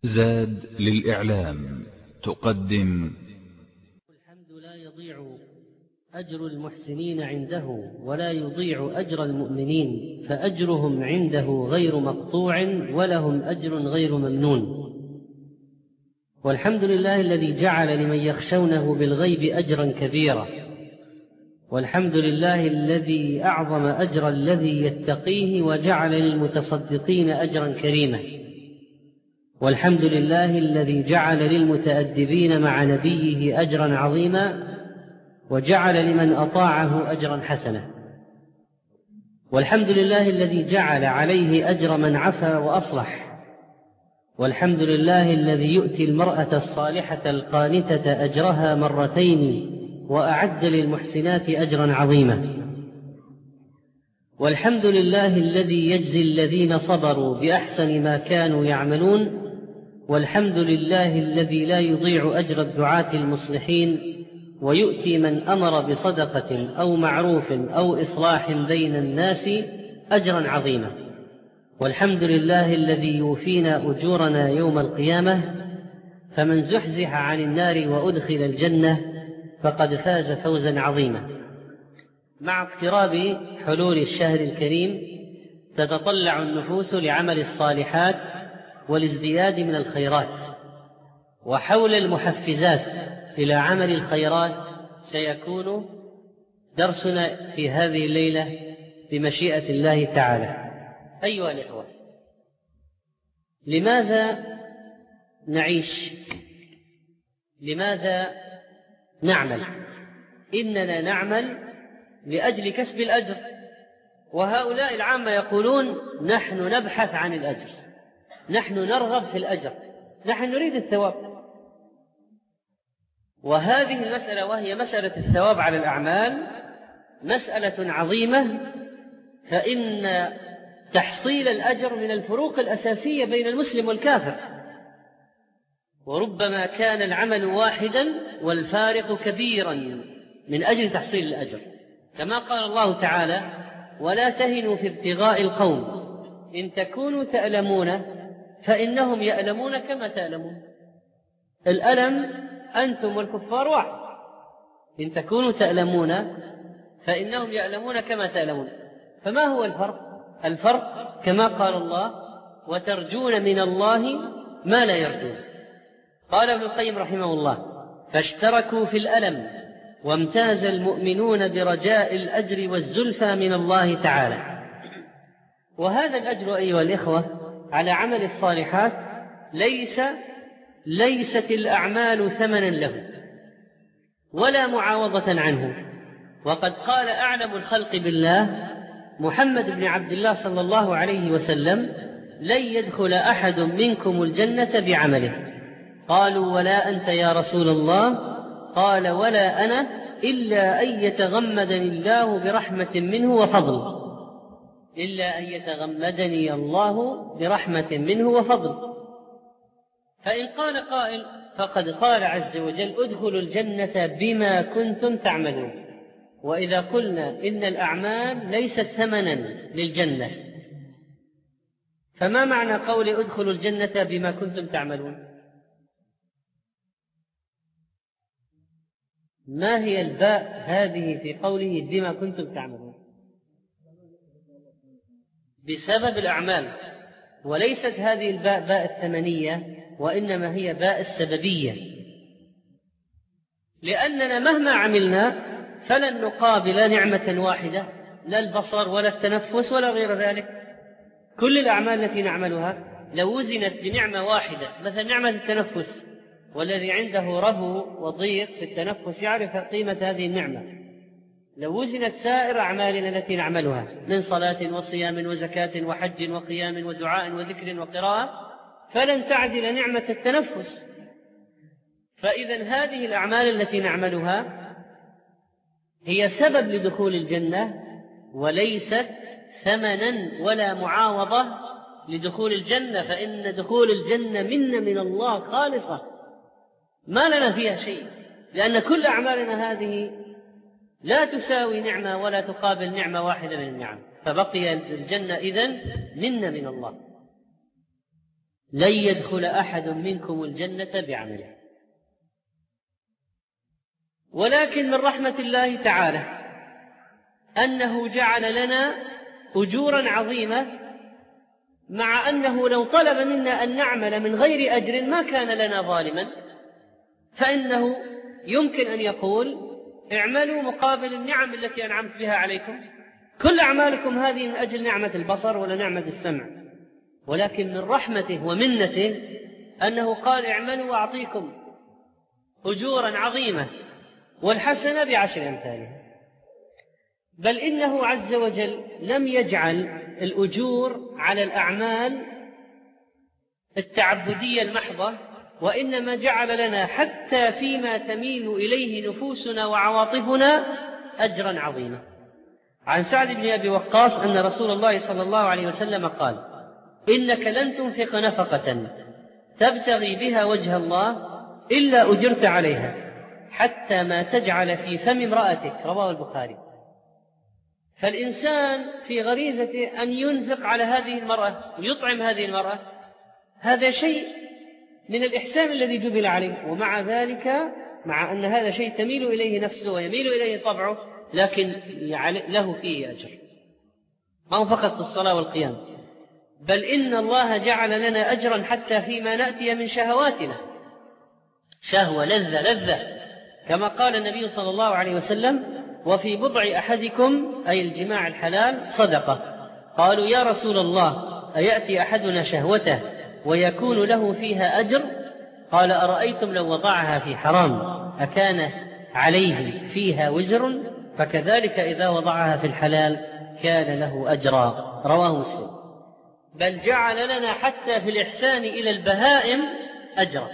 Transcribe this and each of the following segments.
زاد للإعلام تقدم. الحمد لا يضيع أجر المحسنين عنده ولا يضيع أجر المؤمنين، فأجرهم عنده غير مقطوع ولهم أجر غير ممنون. والحمد لله الذي جعل لمن يخشونه بالغيب أجرا كبيرا، والحمد لله الذي أعظم أجر الذي يتقيه وجعل للمتصدقين أجرا كريما، والحمد لله الذي جعل للمتأدبين مع نبيه أجرا عظيما وجعل لمن أطاعه أجرا حسنا، والحمد لله الذي جعل عليه أجر من عفا وأصلح، والحمد لله الذي يؤتي المرأة الصالحة القانتة أجرها مرتين وأعد للمحسنات أجرا عظيما، والحمد لله الذي يجزي الذين صبروا بأحسن ما كانوا يعملون، والحمد لله الذي لا يضيع أجر الدعاة المصلحين ويؤتي من أمر بصدقة أو معروف أو إصلاح بين الناس أجرا عظيما، والحمد لله الذي يوفينا أجورنا يوم القيامة، فمن زحزح عن النار وأدخل الجنة فقد فاز فوزا عظيما. مع اقتراب حلول الشهر الكريم تتطلع النفوس لعمل الصالحات والازدياد من الخيرات، وحول المحفزات إلى عمل الخيرات سيكون درسنا في هذه الليلة بمشيئة الله تعالى. أيها الإخوة، لماذا نعيش؟ لماذا نعمل؟ إننا نعمل لأجل كسب الأجر، وهؤلاء العامة يقولون نحن نبحث عن الأجر، نحن نرغب في الأجر، نحن نريد الثواب. وهذه المسألة وهي مسألة الثواب على الأعمال مسألة عظيمة، فإن تحصيل الأجر من الفروق الأساسية بين المسلم والكافر، وربما كان العمل واحدا والفارق كبيرا من أجل تحصيل الأجر، كما قال الله تعالى: ولا تهنوا في ابتغاء القوم إن تكونوا تألمون فإنهم يألمون كما تألمون. الألم أنتم والكفار واحد، إن تكونوا تألمون فإنهم يألمون كما تألمون. فما هو الفرق؟ الفرق كما قال الله: وترجون من الله ما لا يرجون. قال ابن القيم رحمه الله: فاشتركوا في الألم وامتاز المؤمنون برجاء الأجر والزلفى من الله تعالى. وهذا الأجر أيها الإخوة على عمل الصالحات ليست الأعمال ثمنا له ولا معاوضة عنه. وقد قال أعلم الخلق بالله محمد بن عبد الله صلى الله عليه وسلم: لن يدخل أحد منكم الجنة بعمله. قالوا: ولا أنت يا رسول الله؟ قال: ولا أنا إلا أن يتغمدني الله برحمة منه وفضل. إلا أن يتغمدني الله برحمة منه وفضل. فإن قال قائل: فقد قال عز وجل: ادخلوا الجنة بما كنتم تعملون. وإذا قلنا إن الأعمال ليست ثمنا للجنة، فما معنى قول ادخلوا الجنة بما كنتم تعملون؟ ما هي الباء هذه في قوله بما كنتم تعملون؟ بسبب الأعمال، وليست هذه الباء باء الثمنية، وإنما هي باء السببية، لأننا مهما عملنا فلن نقابل نعمة واحدة، لا البصر ولا التنفس ولا غير ذلك. كل الأعمال التي نعملها لو وزنت بنعمة واحدة، مثل نعمة التنفس، والذي عنده ربو وضيق في التنفس يعرف قيمة هذه النعمة، لو وزنت سائر أعمالنا التي نعملها من صلاة وصيام وزكاة وحج وقيام ودعاء وذكر وقراءة فلن تعدل نعمة التنفس. فإذا هذه الأعمال التي نعملها هي سبب لدخول الجنة، وليست ثمنا ولا معاوضة لدخول الجنة، فإن دخول الجنة منا من الله خالصة ما لنا فيها شيء، لأن كل أعمالنا هذه لا تساوي نعمة ولا تقابل نعمة واحدة من النعم، فبقي الجنة إذن منا من الله. لن يدخل أحد منكم الجنة بعمله، ولكن من رحمة الله تعالى أنه جعل لنا أجورا عظيمة، مع أنه لو طلب منا أن نعمل من غير أجر ما كان لنا ظالما، فإنه يمكن أن يقول اعملوا مقابل النعم التي أنعمت بها عليكم، كل أعمالكم هذه من أجل نعمة البصر ولا نعمة السمع، ولكن من رحمته ومنته أنه قال اعملوا وأعطيكم أجورا عظيمة والحسنة بعشر أمثالها. بل إنه عز وجل لم يجعل الأجور على الأعمال التعبدية المحضة، وإنما جعل لنا حتى فيما تميل إليه نفوسنا وعواطفنا أجرا عظيما. عن سعد بن أبي وقاص أن رسول الله صلى الله عليه وسلم قال: إنك لن تنفق نفقة تبتغي بها وجه الله إلا أجرت عليها حتى ما تجعل في فم امرأتك، رواه البخاري. فالإنسان في غريزته أن ينفق على هذه المرأة ويطعم هذه المرأة، هذا شيء من الإحسان الذي جبل عليه، ومع ذلك مع أن هذا شيء تميل إليه نفسه ويميل إليه طبعه، لكن له فيه أجر، ما هو فقط في الصلاة والقيام، بل إن الله جعل لنا أجرا حتى فيما نأتي من شهواتنا، شهوة لذة كما قال النبي صلى الله عليه وسلم: وفي بضع أحدكم أي الجماع الحلال صدقة. قالوا: يا رسول الله أيأتي أحدنا شهوته ويكون له فيها أجر؟ قال: أرأيتم لو وضعها في حرام أكان عليه فيها وزر؟ فكذلك إذا وضعها في الحلال كان له أجرا، رواه مسلم. بل جعل لنا حتى في الإحسان إلى البهائم أجرا.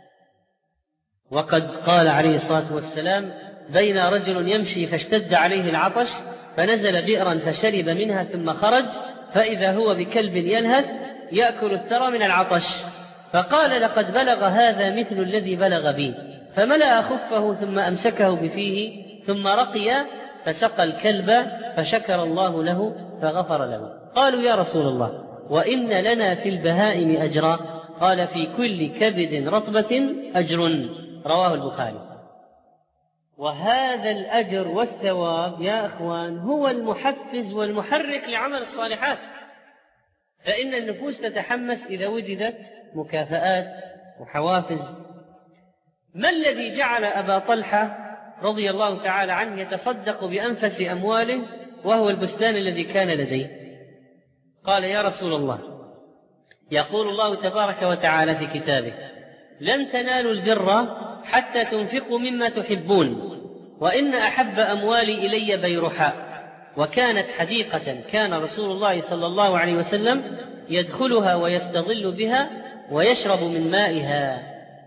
وقد قال عليه الصلاة والسلام: بين رجل يمشي فاشتد عليه العطش فنزل بئرا فشرب منها ثم خرج فإذا هو بكلب يلهث يأكل الثرى من العطش، فقال: لقد بلغ هذا مثل الذي بلغ بي، فملأ خفه ثم أمسكه بفيه ثم رقي فسقى الكلب فشكر الله له فغفر له. قالوا: يا رسول الله وإن لنا في البهائم أجرا؟ قال: في كل كبد رطبة أجر، رواه البخاري. وهذا الأجر والثواب يا أخوان هو المحفز والمحرك لعمل الصالحات، فإن النفوس تتحمس إذا وجدت مكافآت وحوافز. ما الذي جعل أبا طلحة رضي الله تعالى عنه يتصدق بأنفس أمواله وهو البستان الذي كان لديه؟ قال: يا رسول الله، يقول الله تبارك وتعالى في كتابه: لن تنالوا البر حتى تنفقوا مما تحبون، وإن أحب أموالي إلي بيرحاء، وكانت حديقة كان رسول الله صلى الله عليه وسلم يدخلها ويستظل بها ويشرب من مائها،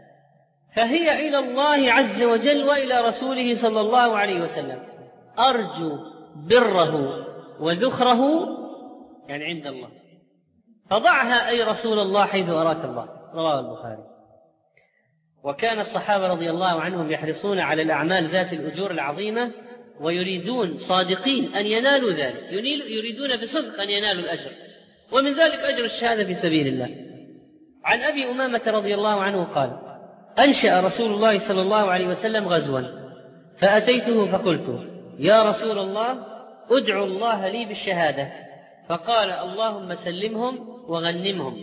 فهي إلى الله عز وجل وإلى رسوله صلى الله عليه وسلم، أرجو بره وذخره يعني عند الله، فضعها أي رسول الله حيث أراك الله، رواه البخاري. وكان الصحابة رضي الله عنهم يحرصون على الأعمال ذات الأجور العظيمة، ويريدون صادقين أن ينالوا ذلك، يريدون بصدق أن ينالوا الأجر، ومن ذلك أجر الشهادة في سبيل الله. عن أبي أمامة رضي الله عنه قال: أنشأ رسول الله صلى الله عليه وسلم غزوا، فأتيته فقلت: يا رسول الله أدعو الله لي بالشهادة، فقال: اللهم سلمهم وغنمهم.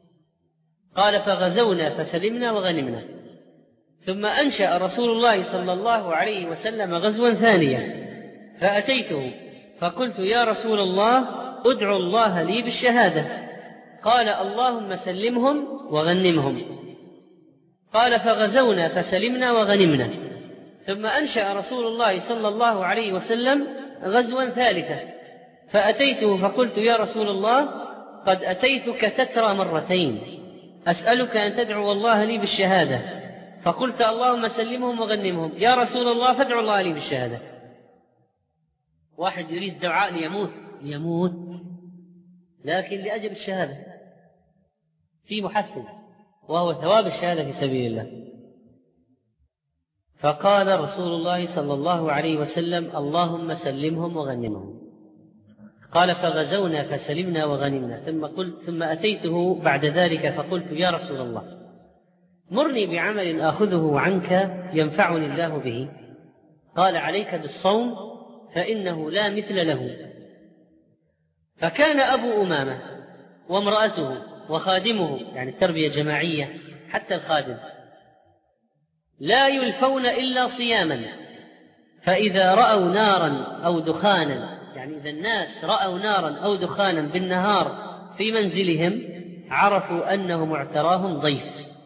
قال: فغزونا فسلمنا وغنمنا. ثم أنشأ رسول الله صلى الله عليه وسلم غزوا ثانيا، فأتيته فقلت: يا رسول الله أدعو الله لي بالشهادة، قال: اللهم سلمهم وغنمهم. قال: فغزونا فسلمنا وغنمنا. ثم أنشأ رسول الله صلى الله عليه وسلم غزوا ثالثا، فأتيته فقلت: يا رسول الله قد أتيتك تترى مرتين، أسألك أن تدعو الله لي بالشهادة، فقلت: اللهم سلمهم وغنمهم. يا رسول الله فادعو الله لي بالشهادة. واحد يريد دعاء ليموت لكن لأجل الشهادة في محفز، وهو ثواب الشهادة في سبيل الله. فقال رسول الله صلى الله عليه وسلم: اللهم سلمهم وغنمهم. قال فغزونا فسلمنا وغنمنا. ثم أتيته بعد ذلك فقلت يا رسول الله مرني بعمل آخذه عنك ينفعني الله به. قال عليك بالصوم فإنه لا مثل له. فكان أبو أمامة وامرأته وخادمه، يعني التربية جماعية حتى الخادم، لا يلفون إلا صياما، فإذا رأوا نارا أو دخانا، يعني إذا الناس رأوا نارا أو دخانا بالنهار في منزلهم عرفوا أنه معتراهم ضيف.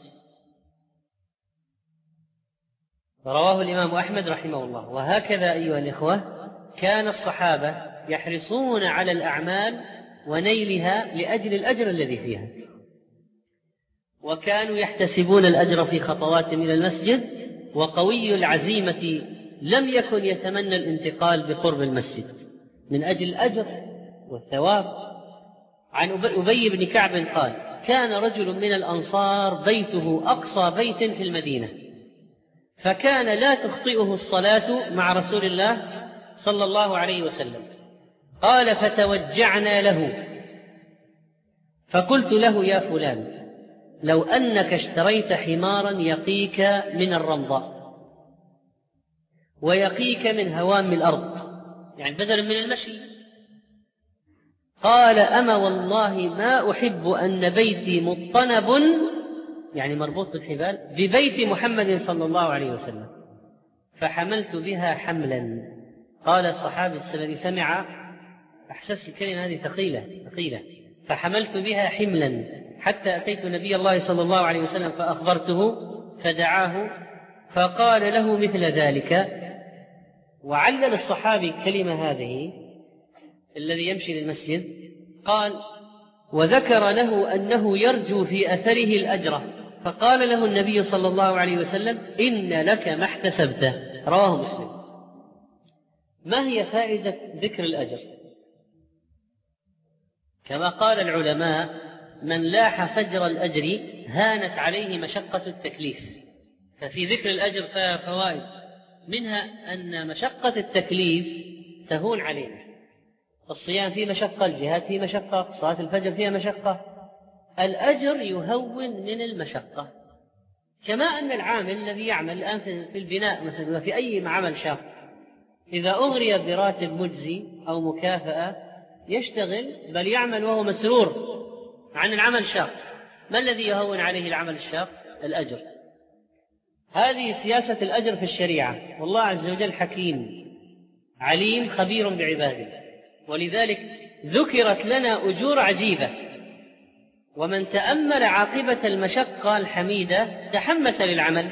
رواه الإمام أحمد رحمه الله. وهكذا أيها الإخوة كان الصحابة يحرصون على الأعمال ونيلها لأجل الأجر الذي فيها، وكانوا يحتسبون الأجر في خطوات من المسجد، وقوي العزيمة لم يكن يتمنى الانتقال بقرب المسجد من أجل الأجر والثواب. عن أبي بن كعب قال كان رجل من الأنصار بيته أقصى بيت في المدينة، فكان لا تخطئه الصلاة مع رسول الله صلى الله عليه وسلم. قال فتوجعنا له فقلت له يا فلان لو أنك اشتريت حمارا يقيك من الرمضاء ويقيك من هوام الأرض، يعني بدلا من المشي. قال أما والله ما أحب أن بيتي مطنب، يعني مربوط بالحبال، ببيت محمد صلى الله عليه وسلم، فحملت بها حملا. قال الصحابي الذي سمع أحسس الكلمة هذه ثقيلة، فحملت بها حملا حتى أتيت نبي الله صلى الله عليه وسلم فأخبرته فدعاه فقال له مثل ذلك. وعلل الصحابي الكلمة هذه الذي يمشي للمسجد، قال وذكر له أنه يرجو في أثره الأجر، فقال له النبي صلى الله عليه وسلم إن لك ما احتسبته. رواه مسلم. ما هي فائدة ذكر الأجر؟ كما قال العلماء من لاح فجر الأجر هانت عليه مشقة التكليف. ففي ذكر الأجر فوائد، منها أن مشقة التكليف تهون علينا. الصيام فيه مشقة، الجهاد فيه مشقة، صلاة الفجر فيها مشقة، الأجر يهون من المشقة. كما أن العامل الذي يعمل الآن في البناء مثلا وفي أي عمل شاق إذا أغري براتب مجزي أو مكافأة يشتغل بل يعمل وهو مسرور عن العمل الشاق. ما الذي يهون عليه العمل الشاق؟ الأجر. هذه سياسة الأجر في الشريعة، والله عز وجل حكيم عليم خبير بعباده، ولذلك ذكرت لنا أجور عجيبة. ومن تأمل عاقبة المشقة الحميدة تحمس للعمل.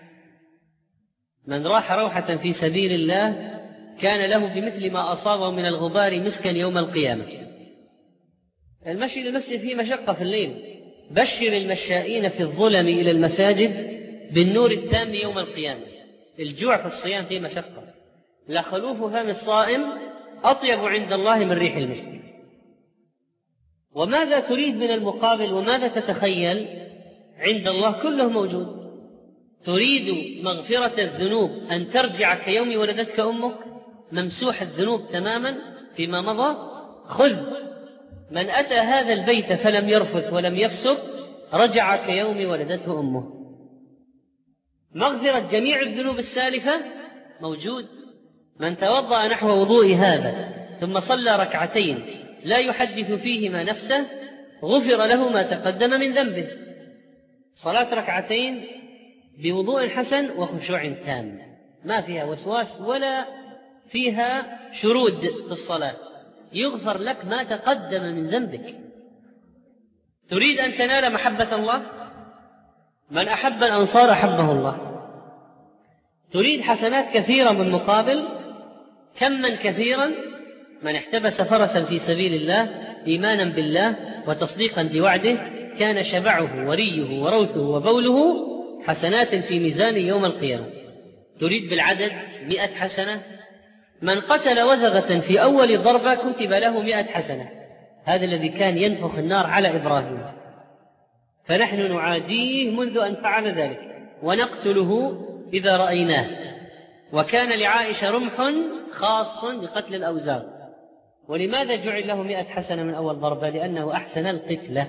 من راح روحة في سبيل الله كان له بمثل ما أصابه من الغبار مسكا يوم القيامة. المشي للمسجد فيه مشقة في الليل. بشر المشائين في الظلم إلى المساجد بالنور التام يوم القيامة. الجوع في الصيام فيه مشقة. لخلوف فم الصائم أطيب عند الله من ريح المسك. وماذا تريد من المقابل وماذا تتخيل؟ عند الله كله موجود. تريد مغفرة الذنوب أن ترجع كيوم ولدتك أمك ممسوح الذنوب تماما فيما مضى؟ خذ من أتى هذا البيت فلم يرفث ولم يفسق رجع كيوم ولدته أمه. مغفرة جميع الذنوب السالفة موجود. من توضأ نحو وضوء هذا ثم صلى ركعتين لا يحدث فيهما نفسه غفر له ما تقدم من ذنبه. صلاة ركعتين بوضوء حسن وخشوع تام، ما فيها وسواس ولا فيها شرود في الصلاة، يغفر لك ما تقدم من ذنبك. تريد أن تنال محبة الله؟ من أحب الأنصار أحبه الله. تريد حسنات كثيرة بالمقابل؟ كما كثيرا من احتبس فرسا في سبيل الله إيمانا بالله وتصديقا بوعده كان شبعه وريه وروثه وبوله حسنات في ميزان يوم القيامة. تريد بالعدد 100 حسنة؟ من قتل وزغة في أول ضربة كتب له 100 حسنة. هذا الذي كان ينفخ النار على إبراهيم، فنحن نعاديه منذ أن فعل ذلك ونقتله إذا رأيناه. وكان لعائشة رمح خاص بقتل الأوزار، ولماذا جعل له 100 حسنة من أول ضربة؟ لأنه أحسن القتلة.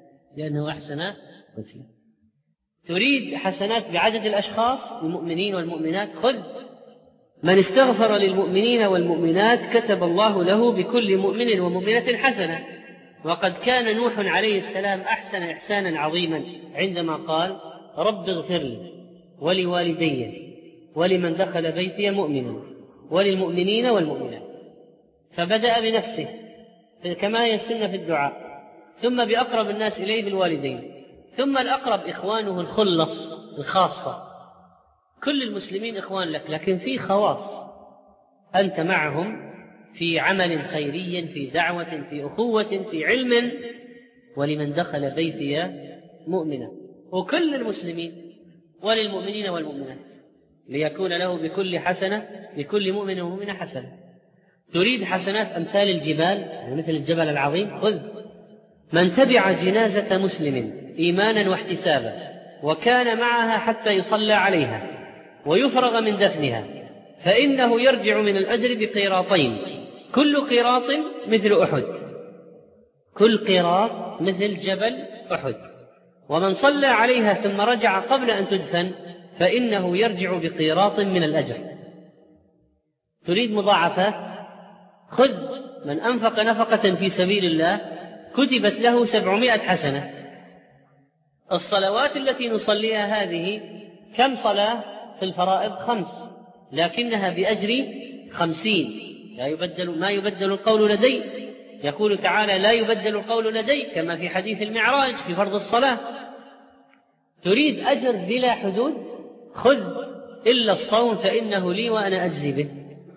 تريد حسنات بعدد الأشخاص المؤمنين والمؤمنات؟ خذ من استغفر للمؤمنين والمؤمنات كتب الله له بكل مؤمن ومؤمنة حسنة. وقد كان نوح عليه السلام أحسن إحسانا عظيما عندما قال رب اغفر لي ولوالدي ولمن دخل بيتي مؤمنا وللمؤمنين والمؤمنات. فبدأ بنفسه كما هي السنة في الدعاء، ثم بأقرب الناس إليه بالوالدين، ثم الأقرب إخوانه الخلص الخاصة. كل المسلمين إخوان لك، لكن في خواص أنت معهم في عمل خيري، في دعوة، في أخوة، في علم. ولمن دخل بيتي مؤمنا، وكل المسلمين وللمؤمنين والمؤمنات، ليكون له بكل حسنة بكل مؤمن ومؤمنة حسنة. تريد حسنات أمثال الجبال، مثل الجبل العظيم؟ خذ من تبع جنازة مسلم إيمانا واحتسابا وكان معها حتى يصلى عليها ويفرغ من دفنها فإنه يرجع من الأجر بقيراطين، كل قيراط مثل أحد، كل قيراط مثل جبل أحد. ومن صلى عليها ثم رجع قبل أن تدفن فإنه يرجع بقيراط من الأجر. تريد مضاعفات؟ خذ من أنفق نفقة في سبيل الله كتبت له 700 حسنة. الصلوات التي نصليها هذه كم صلاة في الفرائض؟ 5، لكنها بأجر 50. ما يبدل القول لدي. يقول تعالى لا يبدل القول لدي، كما في حديث المعراج في فرض الصلاة. تريد أجر بلا حدود؟ خذ إلا الصوم فإنه لي وأنا أجزي به.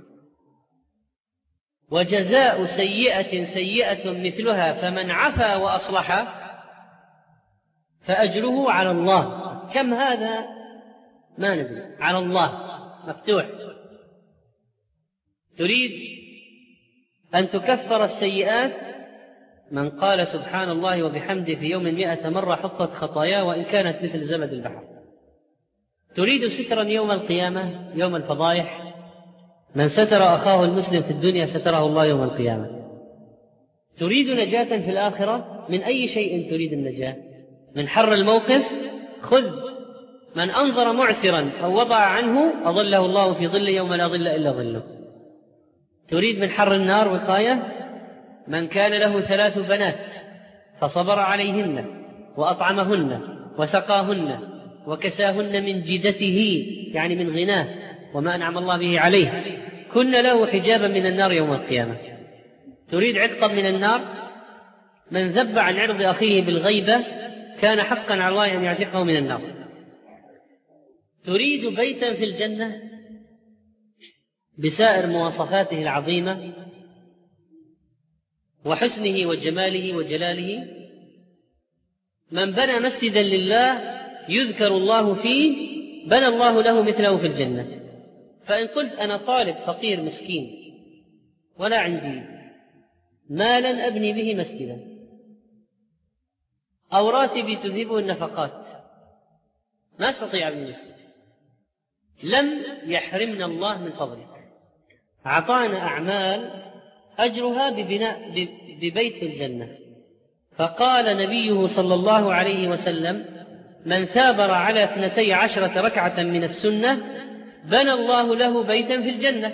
وجزاء سيئة سيئة مثلها فمن عفا وأصلح فأجره على الله. كم هذا؟ ما ندري، على الله مفتوح. تريد أن تكفر السيئات؟ من قال سبحان الله وبحمده في يوم 100 مرة حطت خطاياه وإن كانت مثل زبد البحر. تريد سترا يوم القيامة، يوم الفضائح؟ من ستر أخاه المسلم في الدنيا ستره الله يوم القيامة. تريد نجاة في الآخرة؟ من أي شيء تريد النجاة؟ من حر الموقف؟ خذ من أنظر معسرا أو وضع عنه أظله الله في ظل يوم لا ظل إلا ظله. تريد من حر النار وقاية؟ من كان له 3 بنات فصبر عليهن وأطعمهن وسقاهن وكساهن من جدته، يعني من غناه وما أنعم الله به عليه، كن له حجابا من النار يوم القيامة. تريد عتقا من النار؟ من ذب عن عرض أخيه بالغيبة كان حقا على الله أن يعتقه من النار. تريد بيتا في الجنة بسائر مواصفاته العظيمة وحسنه وجماله وجلاله؟ من بنى مسجدا لله يذكر الله فيه بنى الله له مثله في الجنة. فإن قلت أنا طالب فقير مسكين ولا عندي مالا أبني به مسجدا أو راتبي تذهبه النفقات ما استطيع أبني مسجد، لم يحرمنا الله من فضله، أعطانا أعمال أجرها ببناء ببيت في الجنة. فقال نبيه صلى الله عليه وسلم من ثابر على 12 ركعة من السنة بنى الله له بيتا في الجنة.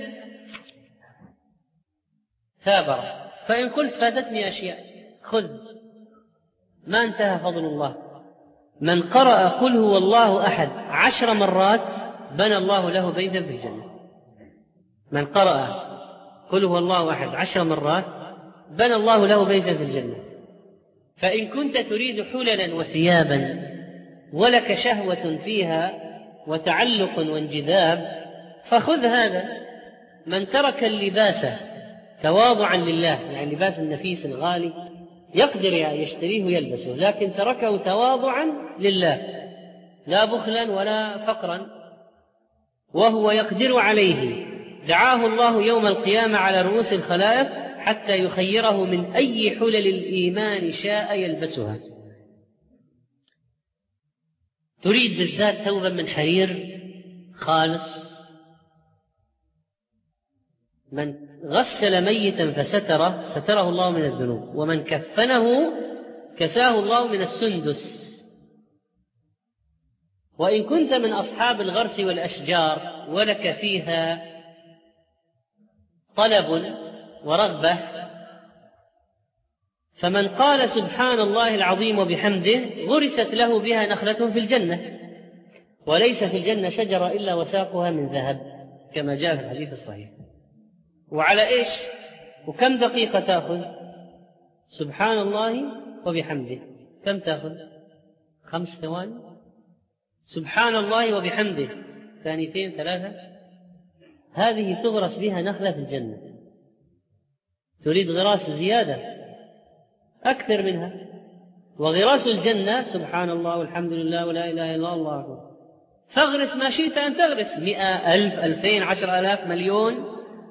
ثابر. فإن قلت فاتتني أشياء، خذ ما انتهى فضل الله. من قرأ قل هو الله أحد 10 مرات بنى الله له بيتا في الجنة. من قرأ قل هو الله أحد 10 مرات بنى الله له بيتا في الجنة. فإن كنت تريد حللا وثيابا ولك شهوة فيها وتعلق وانجذاب فخذ هذا. من ترك اللباس تواضعا لله، يعني اللباس النفيس الغالي يقدر يشتريه ويلبسه، لكن تركه تواضعا لله لا بخلا ولا فقرا وهو يقدر عليه، دعاه الله يوم القيامة على رؤوس الخلائق حتى يخيره من أي حلل الإيمان شاء يلبسها. تريد بالذات ثوبا من حرير خالص؟ من غسل ميتا فستره ستره الله من الذنوب، ومن كفنه كساه الله من السندس. وإن كنت من أصحاب الغرس والأشجار ولك فيها طلب ورغبة، فمن قال سبحان الله العظيم وبحمده غرست له بها نخلة في الجنة، وليس في الجنة شجرة إلا وساقها من ذهب، كما جاء في الحديث الصحيح. وعلى إيش؟ وكم دقيقة تأخذ سبحان الله وبحمده؟ كم تأخذ؟ 5 ثواني. سبحان الله وبحمده 2 3، هذه تغرس بها نخلة في الجنة. تريد غراس زيادة أكثر منها، وغراس الجنة سبحان الله والحمد لله ولا إله إلا الله أكبر. فاغرس ما شئت أن تغرس، 100 1000 2000 10,000 مليون،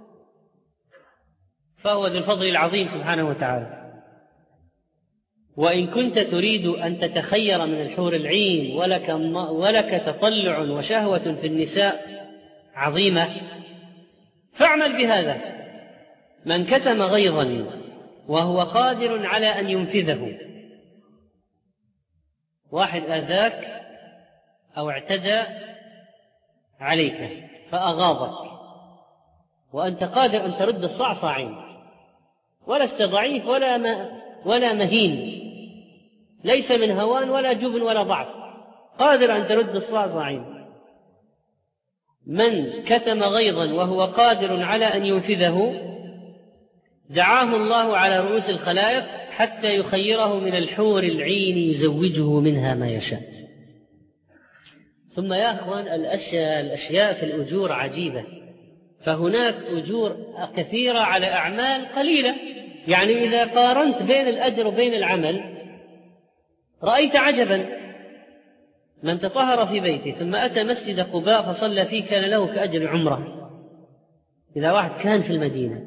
فهو ذو الفضل العظيم سبحانه وتعالى. وإن كنت تريد أن تتخير من الحور العين ولك تطلع وشهوة في النساء عظيمة، فاعمل بهذا. من كتم غيظا وهو قادر على أن ينفذه، واحد آذاك أو اعتدى عليك فأغاظك، وأنت قادر أن ترد الصعصعين، ولست ضعيف ولا مهين، ليس من هوان ولا جبن ولا ضعف، قادر أن ترد الصعصعين. من كتم غيظا وهو قادر على أن ينفذه دعاه الله على رؤوس الخلائق حتى يخيره من الحور العين يزوجه منها ما يشاء. ثم يا أخوان الأشياء في الأجور عجيبة، فهناك أجور كثيرة على أعمال قليلة. يعني إذا قارنت بين الأجر وبين العمل رأيت عجبا. من تطهر في بيته ثم أتى مسجد قباء فصلى فيه كان له كأجر عمره. إذا واحد كان في المدينة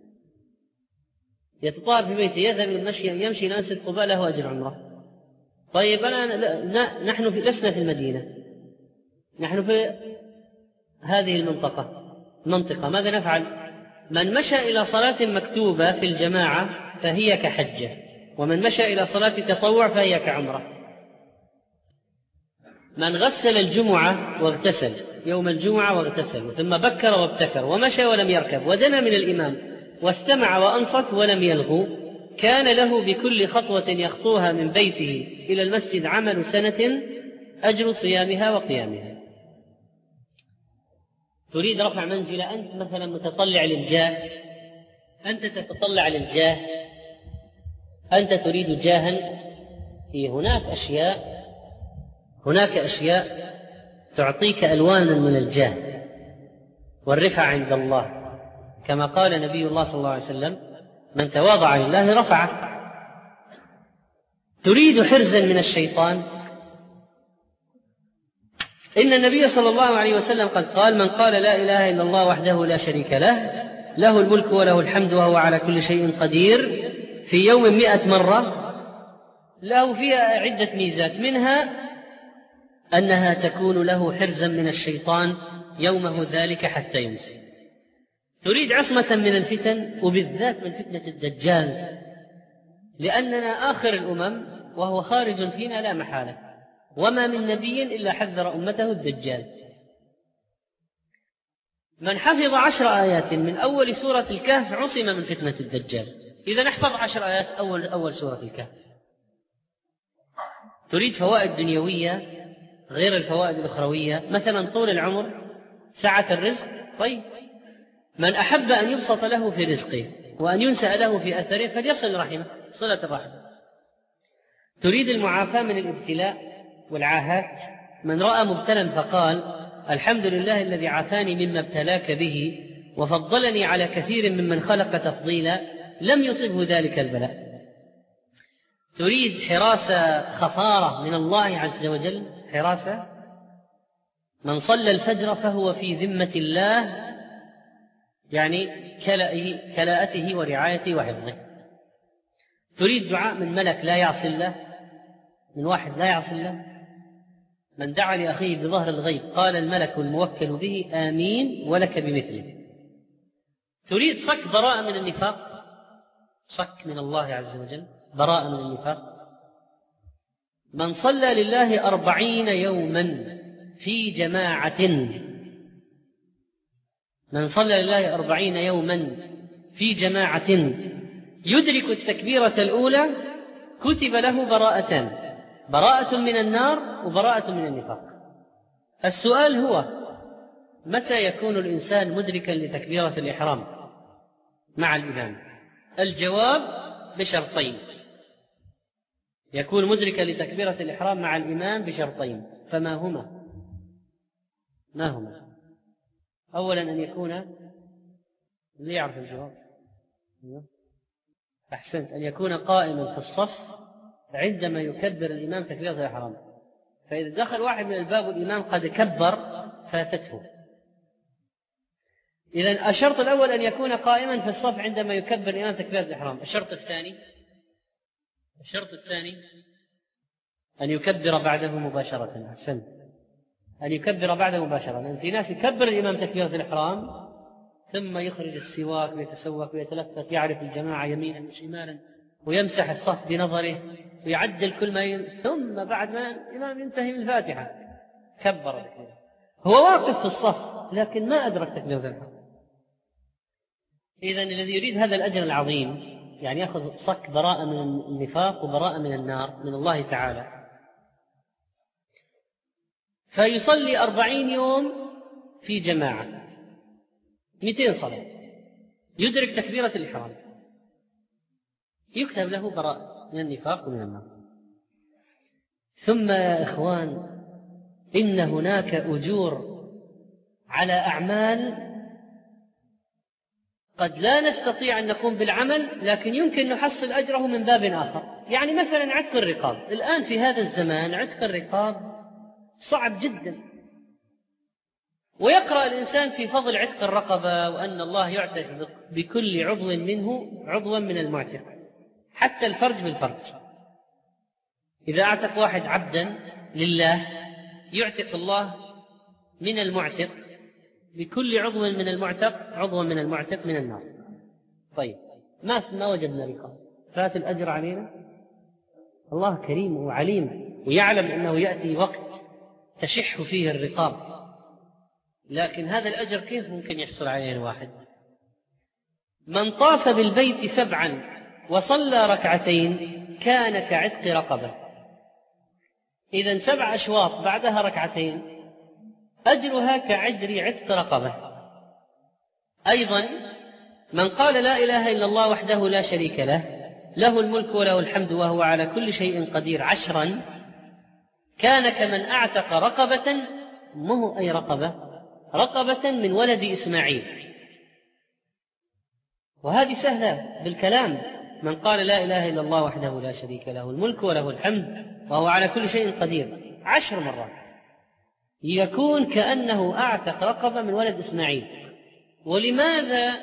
يتطهر في بيته يذهب يمشي إلى مسجد قباء له أجر عمره. طيب نحن لسنا في المدينة، نحن في هذه المنطقة، ماذا نفعل؟ من مشى إلى صلاة مكتوبة في الجماعة فهي كحجة، ومن مشى إلى صلاة تطوع فهي كعمرة. من غسل الجمعة واغتسل يوم الجمعة واغتسل ثم بكر وابتكر ومشى ولم يركب ودنا من الإمام واستمع وأنصت ولم يلغو كان له بكل خطوة يخطوها من بيته إلى المسجد عمل سنة أجر صيامها وقيامها. تريد رفع منزلة، أنت مثلا متطلع للجاه، أنت تتطلع للجاه، أنت تريد جاها، هناك أشياء تعطيك ألوانا من الجاه والرفع عند الله، كما قال نبي الله صلى الله عليه وسلم: من تواضع لله رفعه. تريد حرزا من الشيطان، إن النبي صلى الله عليه وسلم قد قال: من قال لا إله إلا الله وحده لا شريك له له الملك وله الحمد وهو على كل شيء قدير في يوم 100 مرة له فيها عدة ميزات، منها أنها تكون له حرزا من الشيطان يومه ذلك حتى يمسي. تريد عصمة من الفتن، وبالذات من فتنة الدجال، لأننا آخر الأمم وهو خارج فينا لا محالة، وما من نبي إلا حذر أمته الدجال. من حفظ 10 آيات من أول سورة الكهف عصم من فتنة الدجال. إذا نحفظ 10 آيات أول سورة الكهف. تريد فوائد دنيوية غير الفوائد الأخروية، مثلا طول العمر، سعة الرزق. طيب، من أحب أن يبسط له في رزقه وأن ينسأ له في أثره فليصل رحمه، صلة الرحم. تريد المعافاة من الابتلاء والعاهات، من رأى مبتلا فقال: الحمد لله الذي عافاني مما ابتلاك به وفضلني على كثير ممن خلق تفضيلا، لم يصبه ذلك البلاء. تريد حراسة خفارة من الله عز وجل، حراسة، من صلى الفجر فهو في ذمة الله، يعني كلاءته ورعايته وحفظه. تريد دعاء من ملك لا يعصي الله، من واحد لا يعصي الله. من دعا لأخيه بظهر الغيب قال الملك الموكل به: آمين ولك بمثله. تريد صك براءة من النفاق، صك من الله عز وجل، براءة من النفاق. من صلى لله 40 يوما في جماعة، من صلى لله 40 يوما في جماعة يدرك التكبيرة الأولى كتب له براءتان، براءة من النار وبراءة من النفاق. السؤال هو: متى يكون الإنسان مدركا لتكبيرة الإحرام مع الإمام؟ الجواب بشرطين، يكون مدركا لتكبيرة الإحرام مع الإمام بشرطين، فما هما؟ ما هما؟ أولا أن يكون، اللي يعرف الجواب أحسنت، أن يكون قائما في الصف عندما يكبر الإمام تكبيرة الإحرام، فإذا دخل واحد من الباب والإمام قد كبر فاتته. إذن الشرط الأول أن يكون قائما في الصف عندما يكبر الإمام تكبيرة الإحرام. الشرط الثاني أن يكبر بعده مباشرة. أحسنت، أن يكبر بعده مباشرة، لأن في ناس يكبر الإمام تكبيرة الإحرام ثم يخرج السواك ويتسوك ويتلفت، يعرف الجماعة يمينا وشمالا ويمسح الصف بنظره ويعدل كل ما ثم بعد ما الإمام ينتهي من الفاتحة كبر الإحرام. هو واقف في الصف لكن ما أدرك تكبيرة الإحرام. إذن الذي يريد هذا الأجر العظيم يعني يأخذ صك براءة من النفاق وبراءة من النار من الله تعالى، فيصلي 40 يوم في جماعة 200 صلاة، يدرك تكبيرة الإحرام، يكتب له براءة من النفاق ومن النار. ثم يا إخوان إن هناك أجور على أعمال قد لا نستطيع أن نقوم بالعمل، لكن يمكن نحصل أجره من باب آخر. يعني مثلا عتق الرقاب، الآن في هذا الزمان عتق الرقاب صعب جدا، ويقرأ الإنسان في فضل عتق الرقبة وأن الله يعتق بكل عضو منه عضوا من المعتق، حتى الفرج بالفرج. إذا أعتق واحد عبدا لله يعتق الله من المعتق بكل عضو من المعتق عضوا من المعتق من النار. طيب ما وجدنا رقاب، فات الأجر علينا. الله كريم وعليم ويعلم أنه يأتي وقت تشح فيه الرقاب، لكن هذا الأجر كيف ممكن يحصل عليه الواحد؟ من طاف بالبيت 7 وصلى 2 كان كعتق رقبة. إذن 7 أشواط بعدها 2 أجرها كأجر عتق رقبة. أيضا من قال لا إله إلا الله وحده لا شريك له، له الملك وله الحمد وهو على كل شيء قدير 10 كان كمن أعتق رقبة، مه أي رقبة من ولد إسماعيل. وهذه سهلة بالكلام، من قال لا إله إلا الله وحده لا شريك له الملك وله الحمد وهو على كل شيء قدير 10 مرات يكون كأنه أعتق رقبة من ولد إسماعيل. ولماذا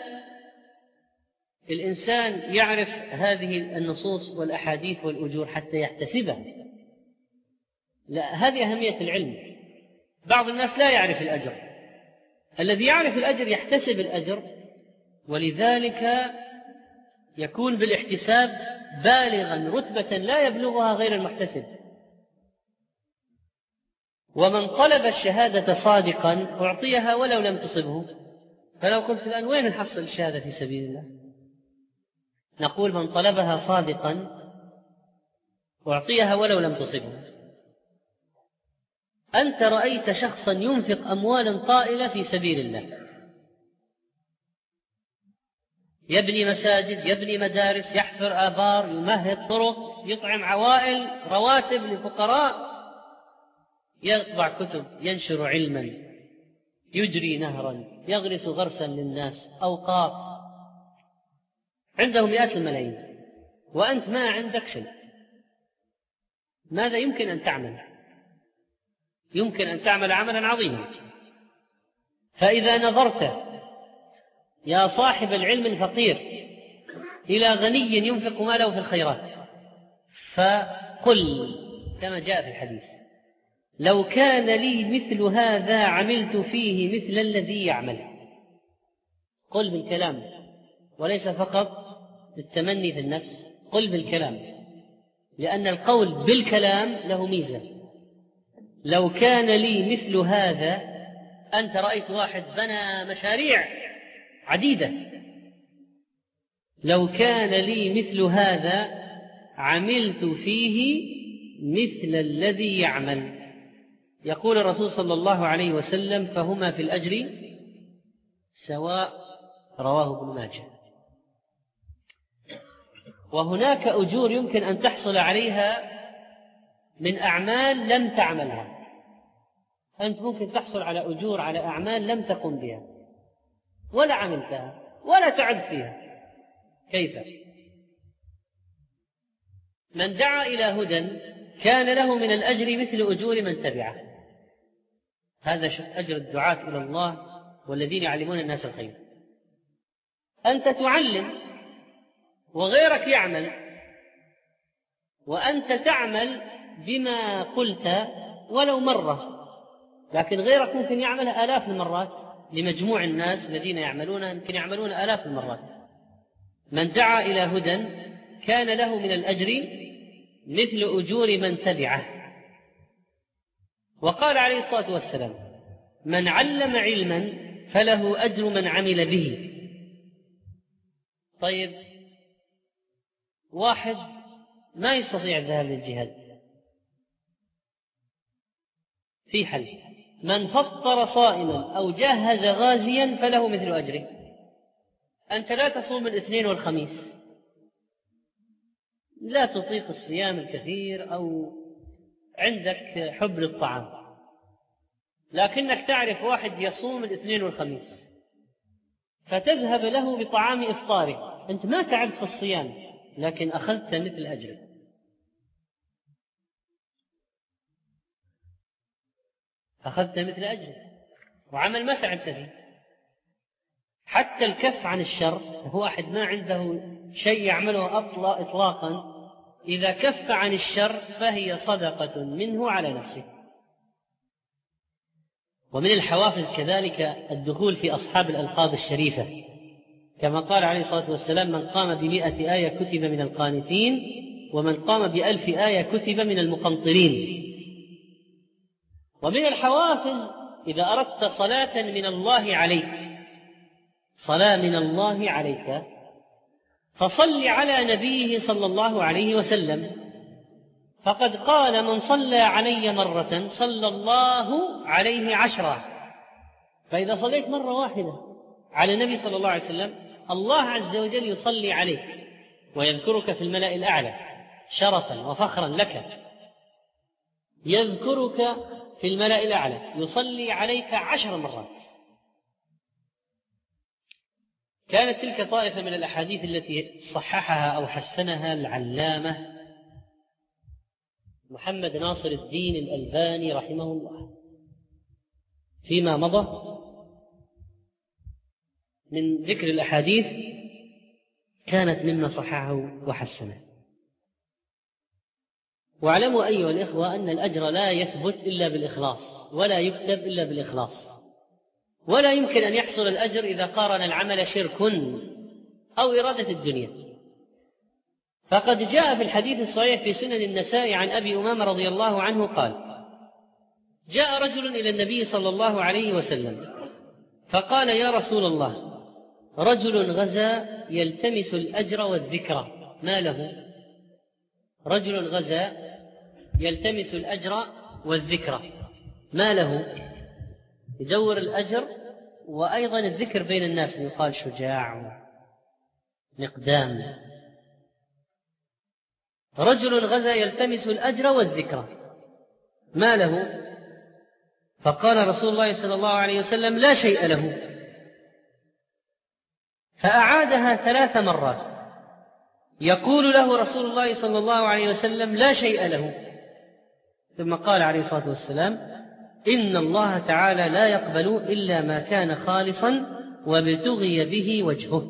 الإنسان يعرف هذه النصوص والأحاديث والأجور حتى يحتسبها؟ لا، هذه أهمية العلم. بعض الناس لا يعرف الأجر، الذي يعرف الأجر يحتسب الأجر، ولذلك يكون بالاحتساب بالغا رتبة لا يبلغها غير المحتسب. ومن طلب الشهادة صادقا أعطيها ولو لم تصبه. فلو قلت الآن وين نحصل الشهادة في سبيل الله؟ نقول من طلبها صادقا أعطيها ولو لم تصبه. أنت رأيت شخصا ينفق أموالا طائلة في سبيل الله، يبني مساجد، يبني مدارس، يحفر آبار، يمهد طرق، يطعم عوائل، رواتب للفقراء، يطبع كتب، ينشر علما، يجري نهرا، يغرس غرسا للناس، أوقاف، عنده مئات الملايين، وأنت ما عندك شيء. ماذا يمكن أن تعمل؟ يمكن أن تعمل عملا عظيما. فإذا نظرت يا صاحب العلم الفقير إلى غني ينفق ماله في الخيرات، فقل كما جاء في الحديث: لو كان لي مثل هذا عملت فيه مثل الذي يعمل. قل بالكلام، وليس فقط التمني في النفس، قل بالكلام، لأن القول بالكلام له ميزة. لو كان لي مثل هذا، أنت رأيت واحد بنى مشاريع عديدة، لو كان لي مثل هذا عملت فيه مثل الذي يعمل. يقول الرسول صلى الله عليه وسلم: فهما في الأجر سواء، رواه ابن ماجه. وهناك أجور يمكن أن تحصل عليها من أعمال لم تعملها. أنت ممكن تحصل على أجور على أعمال لم تقم بها ولا عملتها ولا تعبت فيها. كيف؟ من دعا إلى هدى كان له من الأجر مثل أجور من تبعه. هذا أجر الدعاة إلى الله والذين يعلمون الناس الخير. أنت تعلم وغيرك يعمل، وأنت تعمل بما قلت ولو مرة، لكن غيرك ممكن يعمل آلاف المرات. لمجموع الناس الذين يعملون يمكن يعملون آلاف المرات. من دعا إلى هدى كان له من الأجر مثل أجور من تبعه. وقال عليه الصلاة والسلام: من علم علما فله أجر من عمل به. طيب، واحد ما يستطيع الذهاب للجهاد، في حل: من فطر صائما أو جهز غازيا فله مثل أجره. أنت لا تصوم الاثنين والخميس، لا تطيق الصيام الكثير أو عندك حب للطعام، لكنك تعرف واحد يصوم الاثنين والخميس فتذهب له بطعام إفطاره. أنت ما تعبت في الصيام لكن أخذت مثل أجره. أخذت مثل أجره وعمل ما تعبت فيه. حتى الكف عن الشر، هو واحد ما عنده شيء يعمله إطلاقا، إذا كف عن الشر فهي صدقة منه على نفسه. ومن الحوافز كذلك الدخول في أصحاب الألقاب الشريفة، كما قال عليه الصلاة والسلام: من قام ب100 آية كتب من القانتين، ومن قام ب1000 آية كتب من المقنطرين. ومن الحوافز إذا أردت صلاة من الله عليك، صلاة من الله عليك، فصل على نبيه صلى الله عليه وسلم، فقد قال: من صلى علي مرة صلى الله عليه 10. فإذا صليت مرة واحدة على النبي صلى الله عليه وسلم، الله عز وجل يصلي عليك ويذكرك في الملأ الأعلى شرفا وفخرا لك. يذكرك في الملأ الأعلى، يصلي عليك 10 مرات. كانت تلك طائفة من الأحاديث التي صححها أو حسنها العلامة محمد ناصر الدين الألباني رحمه الله فيما مضى من ذكر الأحاديث، كانت مما صححه وحسنه. واعلموا أيها الإخوة أن الأجر لا يثبت إلا بالإخلاص، ولا يكتب إلا بالإخلاص. ولا يمكن أن يحصل الأجر إذا قارن العمل شرك أو إرادة الدنيا. فقد جاء في الحديث الصحيح في سنن النسائي عن أبي أمامة رضي الله عنه قال: جاء رجل إلى النبي صلى الله عليه وسلم فقال: يا رسول الله، رجل غزا يلتمس الأجر والذكر، ما له؟ رجل غزا يلتمس الأجر والذكر، ما له؟ يدور الأجر وأيضا الذكر بين الناس، يقال شجاع مقدام. رجل غزا يلتمس الأجر والذكر، ما له؟ فقال رسول الله صلى الله عليه وسلم: لا شيء له. فأعادها 3 مرات، يقول له رسول الله صلى الله عليه وسلم: لا شيء له. ثم قال عليه الصلاة والسلام: إن الله تعالى لا يقبل إلا ما كان خالصا وابتغي به وجهه.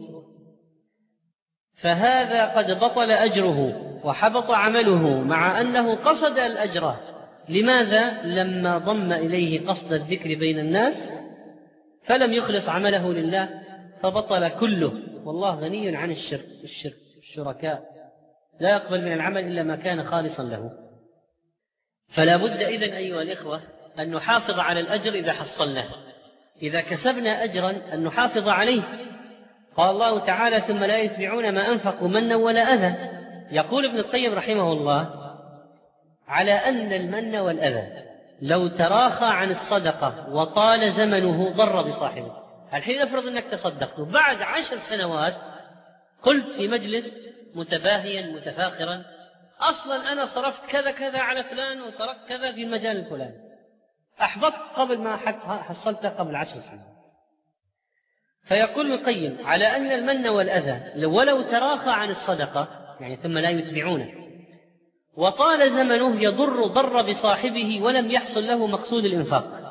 فهذا قد بطل أجره وحبط عمله مع أنه قصد الأجر. لماذا؟ لما ضم إليه قصد الذكر بين الناس فلم يخلص عمله لله، فبطل كله، والله غني عن الشركاء لا يقبل من العمل إلا ما كان خالصا له. فلا بد إذن أيها الإخوة أن نحافظ على الأجر إذا حصلناه، إذا كسبنا أجرا أن نحافظ عليه. قال الله تعالى: ثم لا يتبعون ما أنفقوا منا ولا أذى. يقول ابن القيم رحمه الله: على أن المن والأذى لو تراخى عن الصدقة وطال زمنه ضر بصاحبه. الحين افرض أنك تصدقت بعد 10 سنوات قلت في مجلس متباهيا متفاخرا: أصلا أنا صرفت كذا كذا على فلان وتركت كذا في المجال الفلاني، أحبطت قبل ما حصلته قبل 10 سنوات. فيقول ابن القيم: على أن المن والأذى ولو تراخى عن الصدقة، يعني ثم لا يتبعونه، وطال زمنه ضر بصاحبه ولم يحصل له مقصود الإنفاق،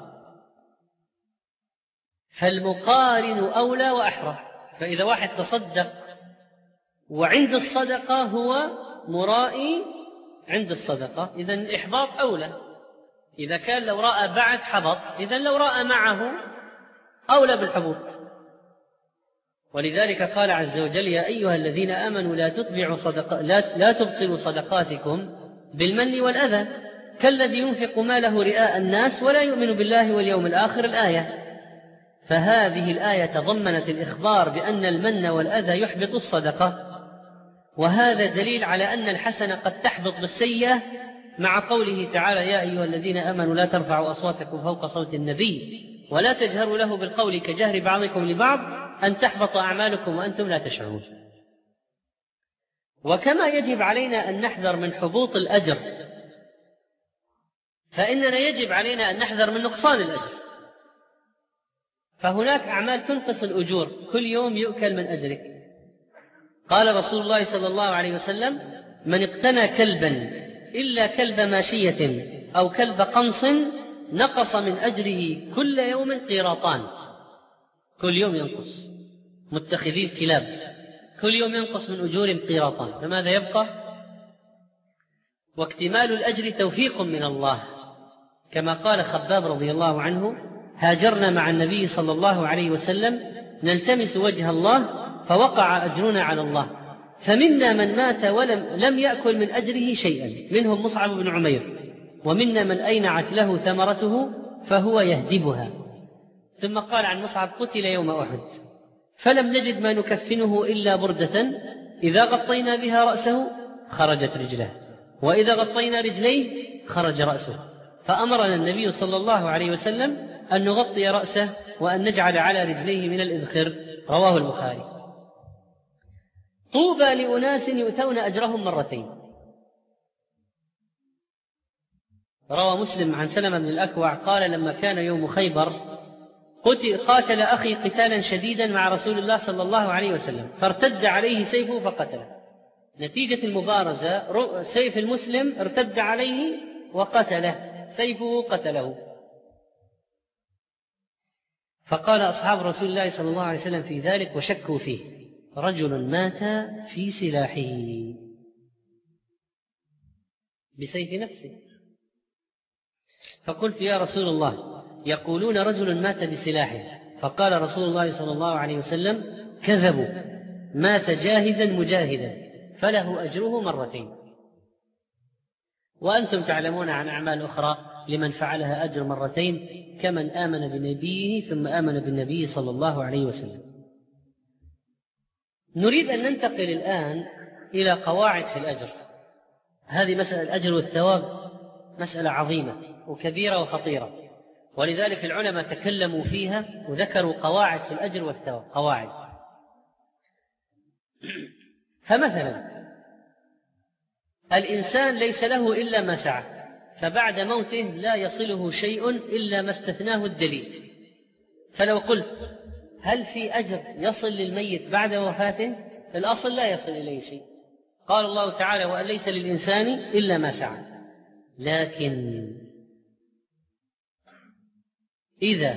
فالمقارن أولى وأحرى. فإذا واحد تصدق وعند الصدقة هو مرائي عند الصدقة، إذن الإحباط أولى. إذا كان لو رأى بعد حبط، إذن لو رأى معه أولى بالحبوط. ولذلك قال عز وجل: يا أيها الذين آمنوا لا تبطلوا صدقاتكم بالمن والأذى كالذي ينفق ماله رئاء الناس ولا يؤمن بالله واليوم الآخر، الآية. فهذه الآية تضمنت الإخبار بأن المن والأذى يحبط الصدقة، وهذا دليل على أن الحسنة قد تحبط بالسيئة، مع قوله تعالى: يا أيها الذين آمنوا لا ترفعوا أصواتكم فوق صوت النبي ولا تجهروا له بالقول كجهر بعضكم لبعض أن تحبط أعمالكم وأنتم لا تشعرون. وكما يجب علينا أن نحذر من حبوط الأجر، فإننا يجب علينا أن نحذر من نقصان الأجر. فهناك أعمال تنقص الأجور، كل يوم يؤكل من أجرك. قال رسول الله صلى الله عليه وسلم: من اقتنى كلبا إلا كلب ماشية أو كلب قنص نقص من أجره كل يوم قيراطان. كل يوم ينقص، متخذي الكلاب كل يوم ينقص من أجورهم قيراطان، فماذا يبقى؟ واكتمال الأجر توفيق من الله، كما قال خباب رضي الله عنه: هاجرنا مع النبي صلى الله عليه وسلم نلتمس وجه الله فوقع أجرنا على الله، فمنا من مات ولم يأكل من أجره شيئا، منهم مصعب بن عمير، ومنا من أينعت له ثمرته فهو يهدبها. ثم قال عن مصعب: قتل يوم أحد فلم نجد ما نكفنه إلا بردة إذا غطينا بها رأسه خرجت رجله، وإذا غطينا رجليه خرج رأسه، فأمرنا النبي صلى الله عليه وسلم أن نغطي رأسه وأن نجعل على رجليه من الإذخر. رواه البخاري. طوبى لأناس يؤتون أجرهم مرتين. روى مسلم عن سلمة بن الأكوع قال: لما كان يوم خيبر قاتل أخي قتالا شديدا مع رسول الله صلى الله عليه وسلم، فارتد عليه سيفه فقتله. نتيجة المبارزة سيف المسلم ارتد عليه وقتله، سيفه قتله. فقال أصحاب رسول الله صلى الله عليه وسلم في ذلك وشكوا فيه: رجل مات في سلاحه، بسيف نفسه. فقلت: يا رسول الله، يقولون رجل مات بسلاحه. فقال رسول الله صلى الله عليه وسلم: كذبوا، مات جاهدا مجاهدا فله أجره مرتين. وأنتم تعلمون عن أعمال أخرى لمن فعلها أجر مرتين، كمن آمن بنبيه ثم آمن بالنبي صلى الله عليه وسلم. نريد أن ننتقل الآن إلى قواعد في الأجر. هذه مسألة الأجر والثواب مسألة عظيمة وكبيرة وخطيرة، ولذلك العلماء تكلموا فيها وذكروا قواعد في الأجر والثواب. قواعد. فمثلا الإنسان ليس له إلا ما سعى، فبعد موته لا يصله شيء إلا ما استثناه الدليل. فلو قلت: هل في أجر يصل للميت بعد وفاته؟ الأصل لا يصل إليه شيء. قال الله تعالى: وأن ليس للإنسان إلا ما سعى. لكن إذا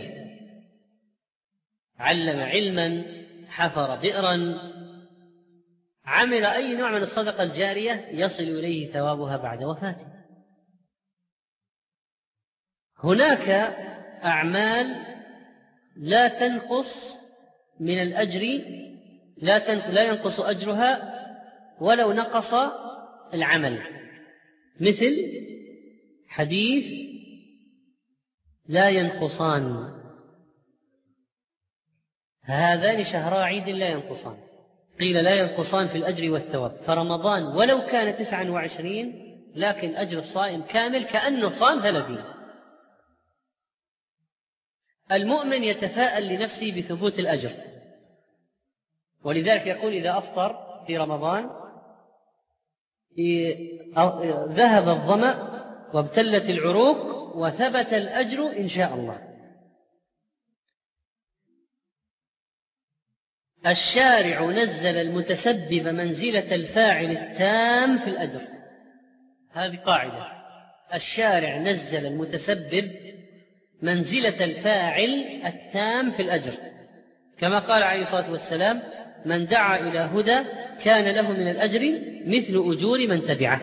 علم علما، حفر بئرا، عمل أي نوع من الصدقة الجارية، يصل إليه ثوابها بعد وفاته. هناك أعمال لا تنقص من الأجر لا ينقص أجرها ولو نقص العمل، مثل حديث لا ينقصان، هذان شهرا عيد لا ينقصان، قيل لا ينقصان في الأجر والثواب، فرمضان ولو كان 29 لكن أجر الصائم كامل كأنه صام 30. المؤمن يتفاءل لنفسه بثبوت الأجر، ولذلك يقول إذا أفطر في رمضان ذهب الظمأ وابتلت العروق وثبت الأجر إن شاء الله. الشارع نزل المتسبب منزلة الفاعل التام في الأجر، هذه قاعدة، الشارع نزل المتسبب منزلة الفاعل التام في الأجر، كما قال عليه الصلاة والسلام من دعا إلى هدى كان له من الأجر مثل أجور من تبعه.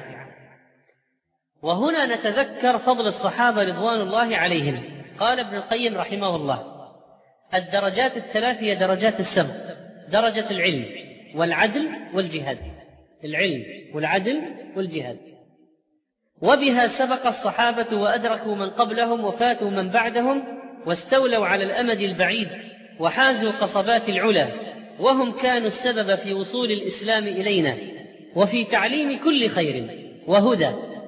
وهنا نتذكر فضل الصحابة رضوان الله عليهم. قال ابن القيم رحمه الله الدرجات الثلاث هي درجات السبق، درجة العلم والعدل والجهاد، العلم والعدل والجهاد، وبها سبق الصحابة وأدركوا من قبلهم وفاتوا من بعدهم واستولوا على الأمد البعيد وحازوا قصبات العلا، وهم كانوا السبب في وصول الإسلام إلينا وفي تعليم كل خير وهدى،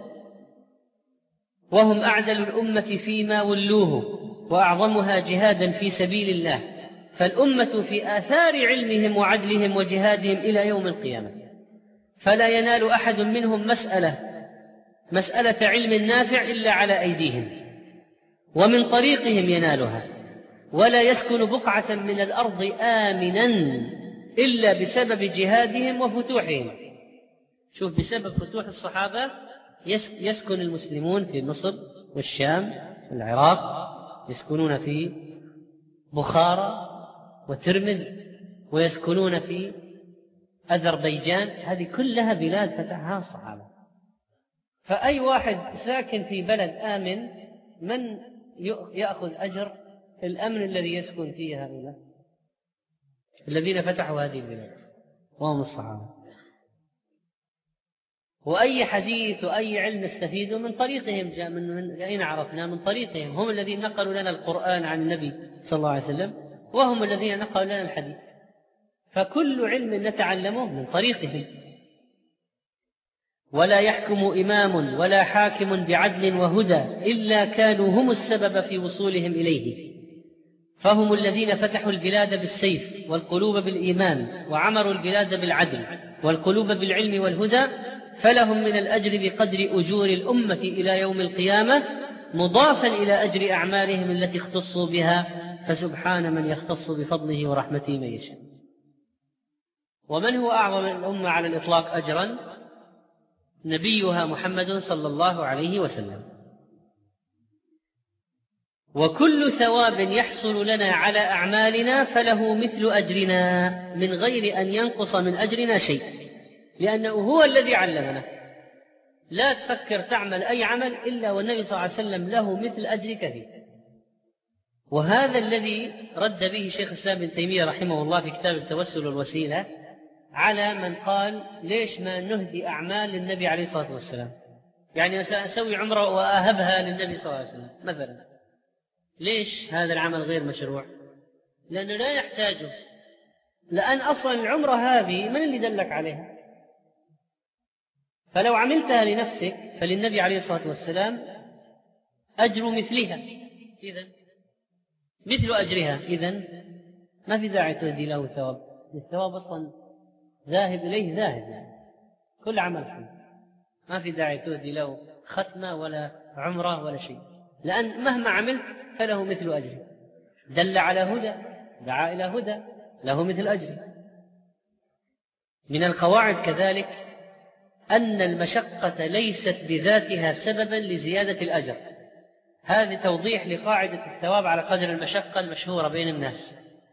وهم أعدل الأمة فيما ولوه وأعظمها جهادا في سبيل الله، فالأمة في آثار علمهم وعدلهم وجهادهم إلى يوم القيامة، فلا ينال أحد منهم مسألة علم نافع إلا على أيديهم ومن طريقهم ينالها، ولا يسكن بقعة من الأرض آمنا إلا بسبب جهادهم وفتوحهم. شوف، بسبب فتوح الصحابة يسكن المسلمون في مصر والشام والعراق، يسكنون في بخارى وترمذ، ويسكنون في أذربيجان، هذه كلها بلاد فتحها الصحابة. فأي واحد ساكن في بلد آمن من يأخذ أجر الأمن الذي يسكن فيه هؤلاء الذين فتحوا هذه البلاد وهم الصحابة. وأي حديث وأي علم نستفيده من طريقهم، جاء من أين عرفنا؟ من طريقهم، هم الذين نقلوا لنا القرآن عن النبي صلى الله عليه وسلم، وهم الذين نقلوا لنا الحديث، فكل علم نتعلمه من طريقهم. ولا يحكم إمام ولا حاكم بعدل وهدى إلا كانوا هم السبب في وصولهم إليه، فهم الذين فتحوا البلاد بالسيف والقلوب بالإيمان، وعمروا البلاد بالعدل والقلوب بالعلم والهدى، فلهم من الأجر بقدر أجور الأمة إلى يوم القيامة، مضافا إلى أجر أعمالهم التي اختصوا بها، فسبحان من يختص بفضله ورحمته من يشاء. ومن هو أعظم الأمة على الإطلاق أجرا؟ نبيها محمد صلى الله عليه وسلم. وكل ثواب يحصل لنا على أعمالنا فله مثل أجرنا من غير أن ينقص من أجرنا شيء، لأنه هو الذي علمنا. لا تفكر تعمل أي عمل إلا والنبي صلى الله عليه وسلم له مثل أجر كثير. وهذا الذي رد به شيخ الإسلام ابن تيمية رحمه الله في كتاب التوسل والوسيلة على من قال ليش ما نهدي أعمال للنبي عليه الصلاة والسلام، يعني سأسوي عمرة وأهبها للنبي صلى الله عليه وسلم مثلا، ليش هذا العمل غير مشروع؟ لأنه لا يحتاجه، لأن أصلا العمرة هذه من اللي دلك عليها؟ فلو عملتها لنفسك فللنبي عليه الصلاة والسلام أجر مثلها، إذن مثل أجرها، إذن ما في داعي تهدي له ثواب، الثواب أصلا ذاهب إليه ذاهب، يعني كل عمل حلو ما في داعي تهدي له ختمة ولا عمرة ولا شيء، لأن مهما عملت فله مثل أجر. دل على هدى، دعا إلى هدى، له مثل أجر. من القواعد كذلك أن المشقة ليست بذاتها سببا لزيادة الأجر، هذا توضيح لقاعدة الثواب على قدر المشقة المشهورة بين الناس.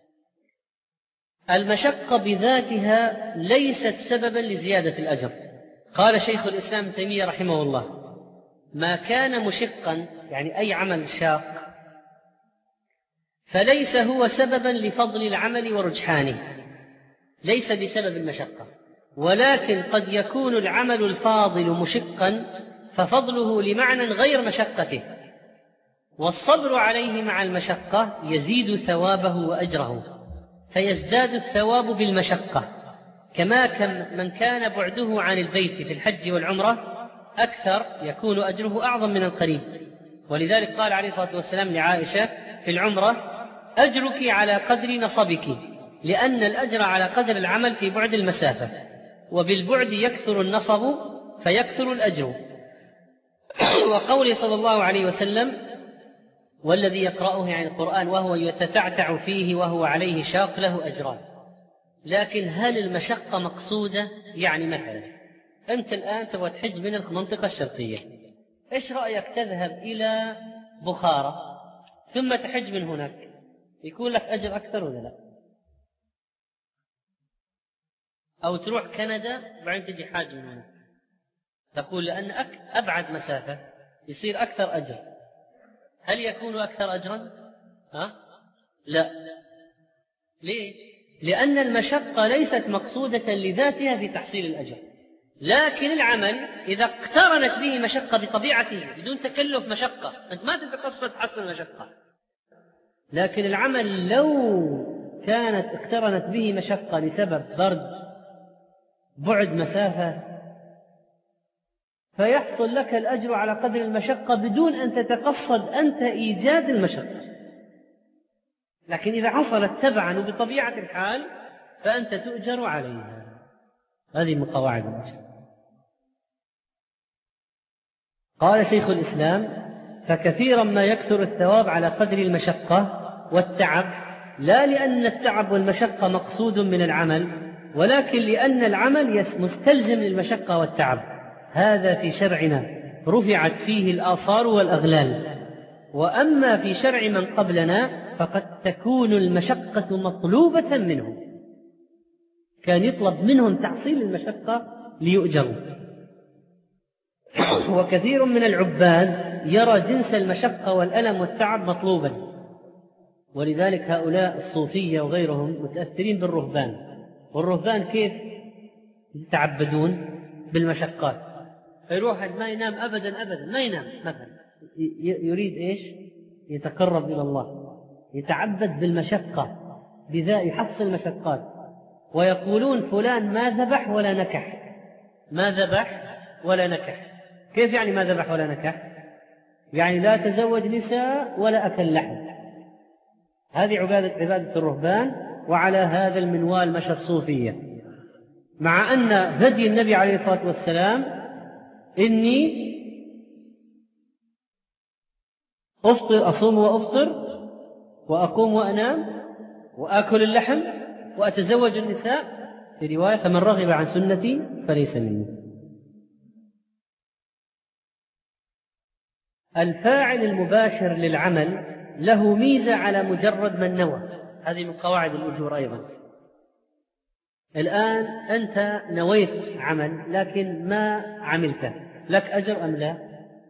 المشقة بذاتها ليست سببا لزيادة الأجر. قال شيخ الإسلام ابن تيمية رحمه الله ما كان مشقا، يعني أي عمل شاق، فليس هو سببا لفضل العمل ورجحانه، ليس بسبب المشقة، ولكن قد يكون العمل الفاضل مشقا ففضله لمعنى غير مشقته، والصبر عليه مع المشقة يزيد ثوابه وأجره، فيزداد الثواب بالمشقة، كما من كان بعده عن البيت في الحج والعمرة أكثر يكون أجره أعظم من القريب. ولذلك قال عليه الصلاة والسلام لعائشة في العمرة: أجرك على قدر نصبك، لأن الأجر على قدر العمل في بعد المسافة، وبالبعد يكثر النصب فيكثر الأجر. وقوله صلى الله عليه وسلم: والذي يقرأه يعني القرآن وهو يتتعتع فيه وهو عليه شاق له أجران. لكن هل المشقة مقصودة؟ يعني مثلا أنت الآن تبغى تحج من المنطقة الشرقية، إيش رأيك تذهب إلى بخارى ثم تحج من هناك؟ يكون لك أجر أكثر ولا لا؟ أو تروح كندا وبعدين تجي حاج من هناك، تقول لأن أبعد مسافة يصير أكثر أجر. هل يكون أكثر أجرا؟ لا. ليه؟ لأن المشقة ليست مقصودة لذاتها في تحصيل الأجر، لكن العمل إذا اقترنت به مشقة بطبيعته بدون تكلف مشقة، أنت ما تتقصد تحصل مشقة، لكن العمل لو كانت اقترنت به مشقة لسبب برد، بعد مسافة، فيحصل لك الأجر على قدر المشقة بدون أن تتقصد أنت إيجاد المشقة. لكن إذا حصلت تبعا وبطبيعة الحال فأنت تؤجر عليها. هذه من قواعد المشقة. قال شيخ الإسلام: فكثيرا ما يكثر الثواب على قدر المشقة والتعب، لا لأن التعب والمشقة مقصود من العمل، ولكن لأن العمل مستلزم للمشقة والتعب. هذا في شرعنا رفعت فيه الآثار والأغلال، وأما في شرع من قبلنا فقد تكون المشقة مطلوبة منهم، كان يطلب منهم تحصيل المشقة ليؤجروا. وكثير من العباد يرى جنس المشقة والألم والتعب مطلوبا، ولذلك هؤلاء الصوفية وغيرهم متأثرين بالرهبان. والرهبان كيف يتعبدون؟ بالمشقات. فيروح ما ينام أبدا ما ينام مثلا، يريد إيش؟ يتقرب إلى الله، يتعبد بالمشقة، بذا يحصل مشقات. ويقولون فلان ما ذبح ولا نكح، ما ذبح ولا نكح. كيف يعني ما ذبح ولا نكح؟ يعني لا تزوج نساء ولا أكل لحم. هذه عبادة الرهبان، وعلى هذا المنوال مشى الصوفية، مع أن هدي النبي عليه الصلاة والسلام: إني أصوم وأفطر وأقوم وأنام وآكل اللحم وأتزوج النساء، في رواية: فمن رغب عن سنتي فليس مني. الفاعل المباشر للعمل له ميزة على مجرد من نوى. هذه من قواعد الأجور أيضا. الآن أنت نويت عمل لكن ما عملته، لك أجر أم لا؟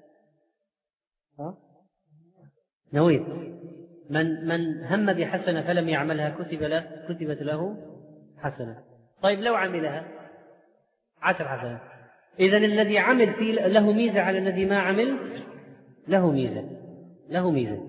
نويت. من هم بحسنة فلم يعملها كتبت له حسنة. طيب لو عملها 10 حسنات. إذن الذي عمل فيه له ميزة على الذي ما عمل، له ميزة.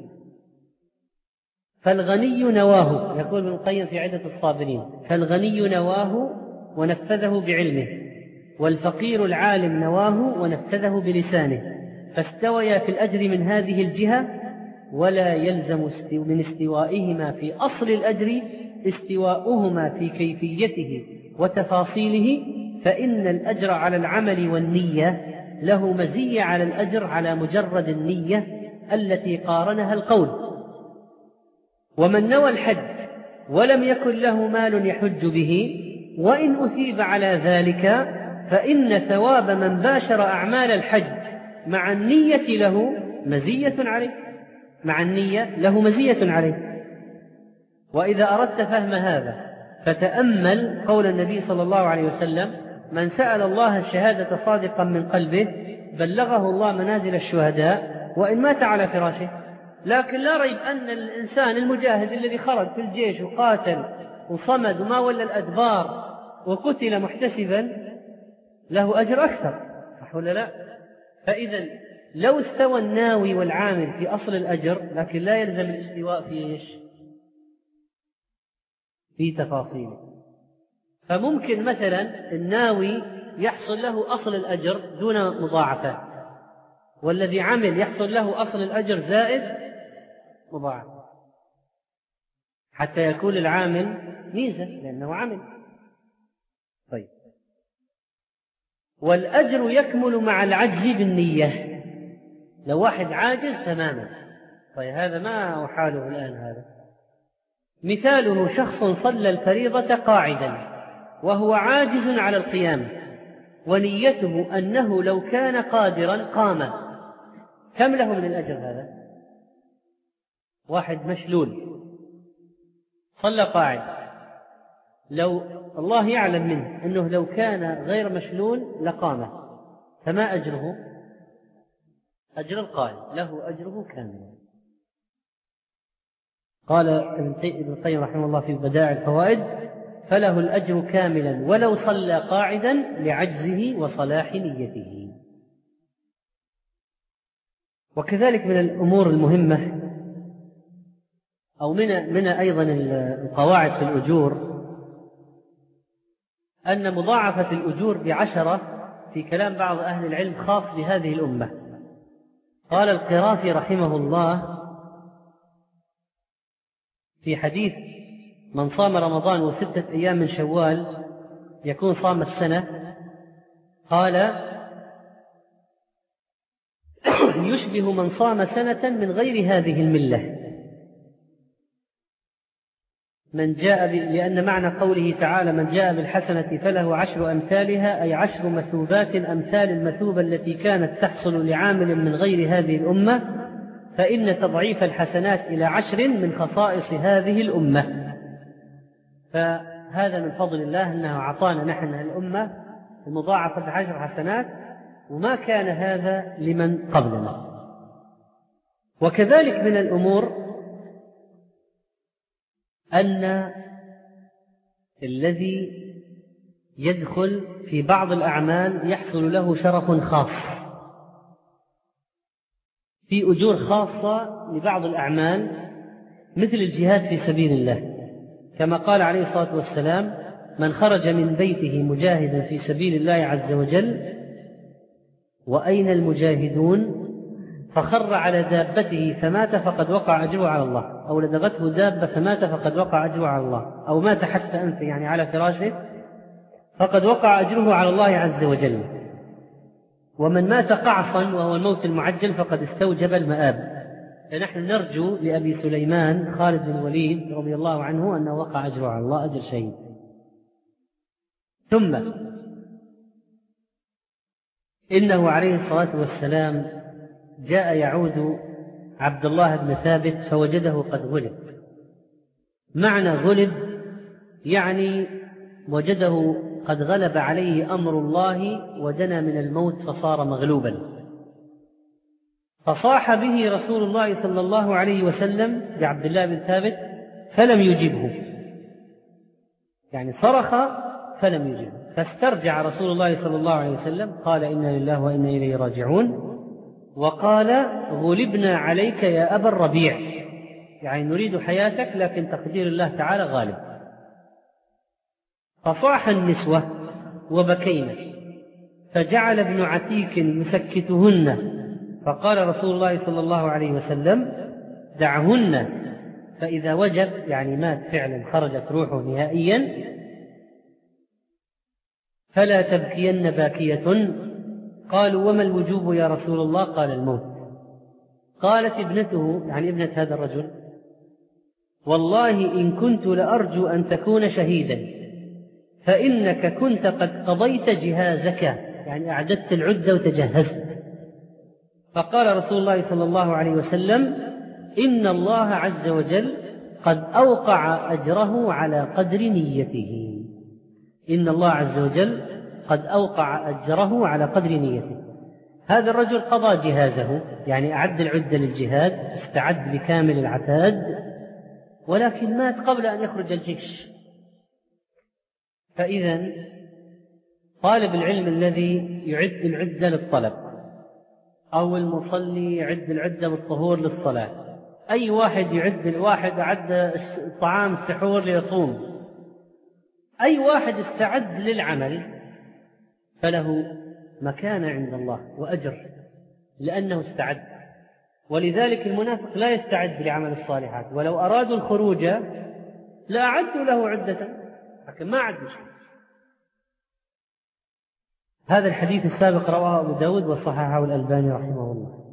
فالغني نواه، يقول ابن القيم في عدة الصابرين: فالغني نواه ونفذه بعلمه، والفقير العالم نواه ونفذه بلسانه، فاستويا في الأجر من هذه الجهة، ولا يلزم من استوائهما في أصل الأجر استواؤهما في كيفيته وتفاصيله، فإن الأجر على العمل والنية له مزية على الأجر على مجرد النية التي قارنها القول. ومن نوى الحج ولم يكن له مال يحج به، وإن أثيب على ذلك، فإن ثواب من باشر أعمال الحج مع النية له مزية عليه. وإذا أردت فهم هذا فتأمل قول النبي صلى الله عليه وسلم: من سأل الله الشهادة صادقا من قلبه بلغه الله منازل الشهداء وإن مات على فراشه. لكن لا ريب أن الإنسان المجاهد الذي خرج في الجيش وقاتل وصمد وما ولى الأدبار وقتل محتسبا له أجر أكثر، صح ولا لا؟ فإذا لو استوى الناوي والعامل في أصل الأجر، لكن لا يلزم الاستواء في إيش؟ في تفاصيله. فممكن مثلا الناوي يحصل له أصل الأجر دون مضاعفات، والذي عمل يحصل له أصل الأجر زائد مضاعف، حتى يكون العامل ميزة لأنه عمل. طيب، والأجر يكمل مع العجز بالنية. لو واحد عاجز تماما، طيب هذا ما أحاله الآن. هذا مثاله شخص صلى الفريضة قاعدا وهو عاجز على القيام، ونيته أنه لو كان قادرا قام، كم له من الأجر هذا؟ واحد مشلول صلى قاعد، لو الله يعلم منه أنه لو كان غير مشلول لقام، فما أجره؟ أجر القائم، له أجره كاملا. قال ابن القيم رحمه الله في بدائع الفوائد: فله الأجر كاملا ولو صلى قاعدا لعجزه وصلاح نيته. وكذلك من الأمور المهمة أو من أيضا القواعد في الأجور أن مضاعفة الأجور ب10 في كلام بعض أهل العلم خاص بهذه الأمة. قال القرافي رحمه الله في حديث: من صام رمضان و6 أيام من شوال يكون صام السنة، قال: يشبه من صام سنة من غير هذه الملة. من جاء لأن معنى قوله تعالى: من جاء بالحسنة فله 10 أمثالها، أي 10 مثوبات أمثال المثوبة التي كانت تحصل لعامل من غير هذه الأمة، فإن تضعيف الحسنات إلى 10 من خصائص هذه الأمة. فهذا من فضل الله أنه أعطانا نحن الأمة المضاعفة 10 حسنات، وما كان هذا لمن قبلنا. وكذلك من الأمور أن الذي يدخل في بعض الأعمال يحصل له شرف خاص، في أجور خاصة لبعض الأعمال مثل الجهاد في سبيل الله، كما قال عليه الصلاة والسلام: من خرج من بيته مجاهدا في سبيل الله عز وجل وأين المجاهدون فخر على دابته فمات فقد وقع أجره على الله، أو لدغته دابة فمات فقد وقع أجره على الله، أو مات حتى أنف يعني على فراشه فقد وقع أجره على الله عز وجل. ومن مات قعصا وهو الموت المعجل فقد استوجب المآب. فنحن نرجو لأبي سليمان خالد بن الوليد رضي الله عنه أنه وقع أجره على الله أجر شهيد. ثم إنه عليه الصلاة والسلام جاء يعود عبد الله بن ثابت فوجده قد غلب. معنى غلب يعني وجده قد غلب عليه أمر الله ودنا من الموت فصار مغلوبا، فصاح به رسول الله صلى الله عليه وسلم بعبد الله بن ثابت فلم يجبه، يعني صرخ فلم يجبه، فاسترجع رسول الله صلى الله عليه وسلم قال: إنا لله وإنا إليه راجعون، وقال: غلبنا عليك يا أبا الربيع، يعني نريد حياتك لكن تقدير الله تعالى غالب. فصاح النسوة وبكينا، فجعل ابن عتيك يسكتهن، فقال رسول الله صلى الله عليه وسلم: دعهن، فإذا وجب يعني مات فعلا خرجت روحه نهائيا فلا تبكين باكية. قالوا: وما الوجوب يا رسول الله؟ قال: الموت. قالت ابنته يعني ابنة هذا الرجل: والله إن كنت لأرجو أن تكون شهيدا، فإنك كنت قد قضيت جهازك، يعني أعددت العدة وتجهزت. فقال رسول الله صلى الله عليه وسلم: إن الله عز وجل قد أوقع أجره على قدر نيته. إن الله عز وجل قد أوقع أجره على قدر نيته. هذا الرجل قضى جهازه، يعني أعد العدة للجهاد، استعد بكامل العتاد، ولكن مات قبل أن يخرج الجيش. فإذا طالب العلم الذي يعد العدة للطلب، أو المصلي يعد العدة بالطهور للصلاة، أي واحد أعد طعام السحور ليصوم، أي واحد استعد للعمل فله مكانة عند الله وأجر لأنه استعد. ولذلك المنافق لا يستعد لعمل الصالحات، ولو أرادوا الخروج لأعدوا له عدة، لكن ما عدوا شيء. هذا الحديث السابق رواه أبو داود وصححه الألباني رحمه الله.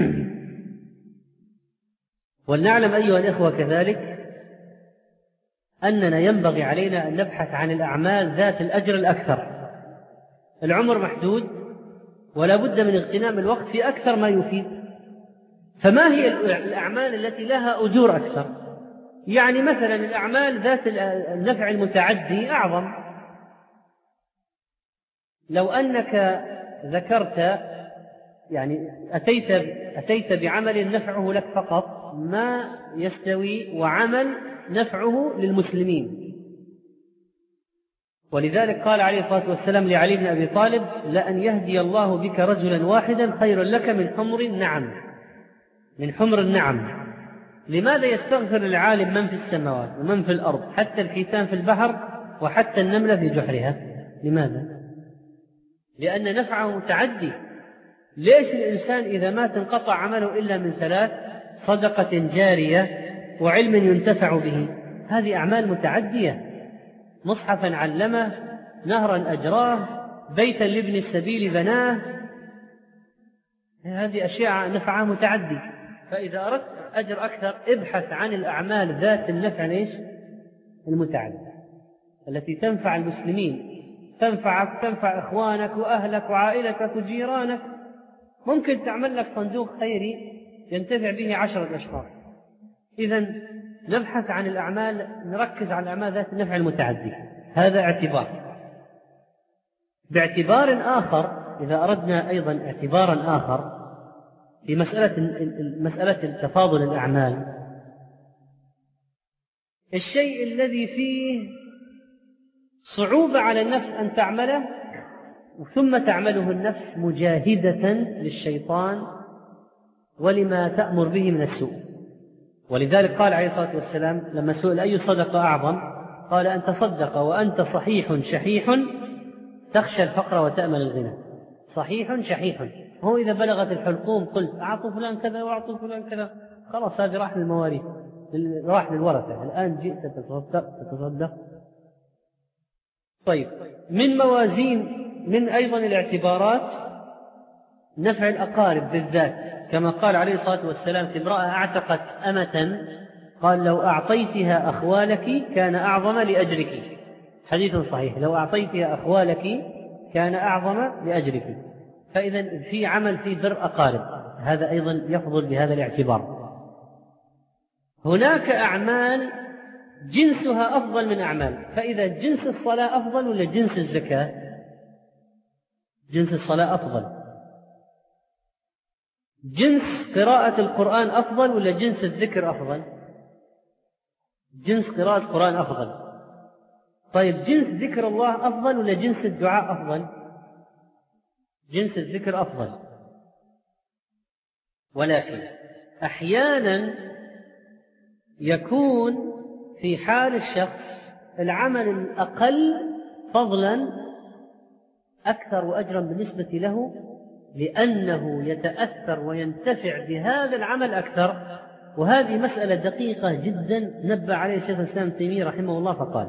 ولنعلم أيها الإخوة كذلك أننا ينبغي علينا أن نبحث عن الأعمال ذات الأجر الأكثر. العمر محدود ولا بد من اغتنام الوقت في أكثر ما يفيد. فما هي الأعمال التي لها أجور أكثر؟ يعني مثلا الأعمال ذات النفع المتعدي أعظم. لو أنك ذكرت يعني أتيت بعمل نفعه لك فقط ما يستوي وعمل نفعه للمسلمين. ولذلك قال عليه الصلاة والسلام لعلي بن أبي طالب: لأن يهدي الله بك رجلا واحدا خير لك من حمر النعم. من حمر النعم. لماذا يستغفر العالم من في السماوات ومن في الأرض، حتى الحيتان في البحر وحتى النملة في جحرها؟ لماذا؟ لأن نفعه متعدي. ليش الإنسان إذا مات انقطع عمله إلا من 3: صدقة جارية وعلم ينتفع به. هذه أعمال متعدية. مصحفا علمه، نهرا أجراه، بيتا لابن السبيل بناه. هذه أشياء نفعها متعدي. فإذا أردت أجر أكثر ابحث عن الأعمال ذات النفع المتعدي التي تنفع المسلمين، تنفعك، تنفع إخوانك وأهلك وعائلتك وجيرانك. ممكن تعمل لك صندوق خيري ينتفع به 10 أشخاص. إذن نبحث عن الأعمال، نركز على الأعمال ذات النفع المتعدي. هذا اعتبار. باعتبار آخر، إذا أردنا أيضا اعتبارا آخر في مسألة تفاضل الأعمال، الشيء الذي فيه صعوبة على النفس أن تعمله ثم تعمله النفس مجاهدة للشيطان ولما تأمر به من السوء. ولذلك قال عليه الصلاة والسلام لما سئل أي صدقة أعظم، قال: أن تصدق وأنت صحيح شحيح تخشى الفقر وتأمل الغنى. صحيح شحيح، هو إذا بلغت الحلقوم قلت أعطوا فلان كذا وأعطوا فلان كذا، خلاص هذه راح للمواريث، راح للورثة. الآن جئت تتصدق. طيب، من موازين، من أيضا الاعتبارات نفع الأقارب بالذات، كما قال عليه الصلاة والسلام في امرأة أعتقت أمة، قال: لو أعطيتها أخوالك كان أعظم لأجرك. حديث صحيح، لو أعطيتها أخوالك كان أعظم لأجرك. فإذا في عمل في بر أقارب، هذا أيضا يفضل بهذا الاعتبار. هناك أعمال جنسها أفضل من أعمال. فإذا جنس الصلاة أفضل ولا جنس الزكاة؟ جنس الصلاة أفضل. جنس قراءة القرآن أفضل ولا جنس الذكر أفضل؟ جنس قراءة القرآن أفضل. طيب، جنس ذكر الله أفضل ولا جنس الدعاء أفضل؟ جنس الذكر أفضل. ولكن أحيانا يكون في حال الشخص العمل الأقل فضلا أكثر وأجرا بالنسبة له، لأنه يتأثر وينتفع بهذا العمل أكثر. وهذه مسألة دقيقة جدا نبه عليه الشيخ الإسلام ابن تيمية رحمه الله، فقال: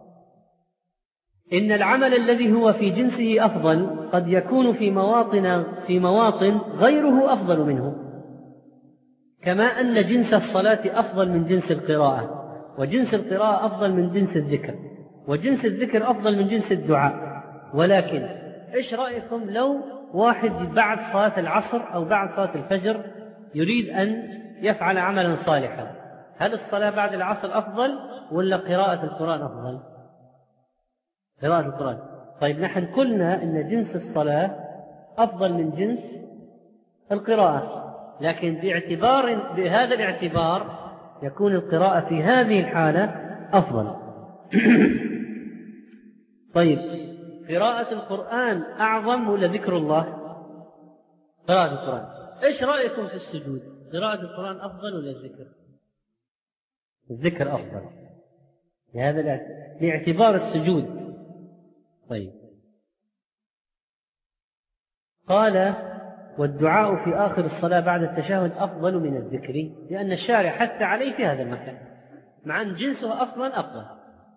إن العمل الذي هو في جنسه أفضل قد يكون في مواطن غيره أفضل منه، كما أن جنس الصلاة أفضل من جنس القراءة، وجنس القراءة أفضل من جنس الذكر، وجنس الذكر أفضل من جنس الدعاء. ولكن إيش رأيكم لو واحد بعد صلاة العصر أو بعد صلاة الفجر يريد أن يفعل عملا صالحا، هل الصلاة بعد العصر أفضل ولا قراءة القرآن أفضل؟ قراءة القرآن. طيب، نحن قلنا أن جنس الصلاة أفضل من جنس القراءة، لكن بهذا الاعتبار يكون القراءة في هذه الحالة أفضل. طيب، قراءة القرآن أعظم ولا ذكر الله؟ قراءة القرآن. إيش رأيكم في السجود؟ قراءة القرآن أفضل ولا الذكر؟ الذكر أفضل لهذا باعتبار السجود. طيب، قال: والدعاء في آخر الصلاة بعد التشهد أفضل من الذكر، لأن الشارع حث عليه في هذا المكان، مع أن جنسه أصلا أفضل.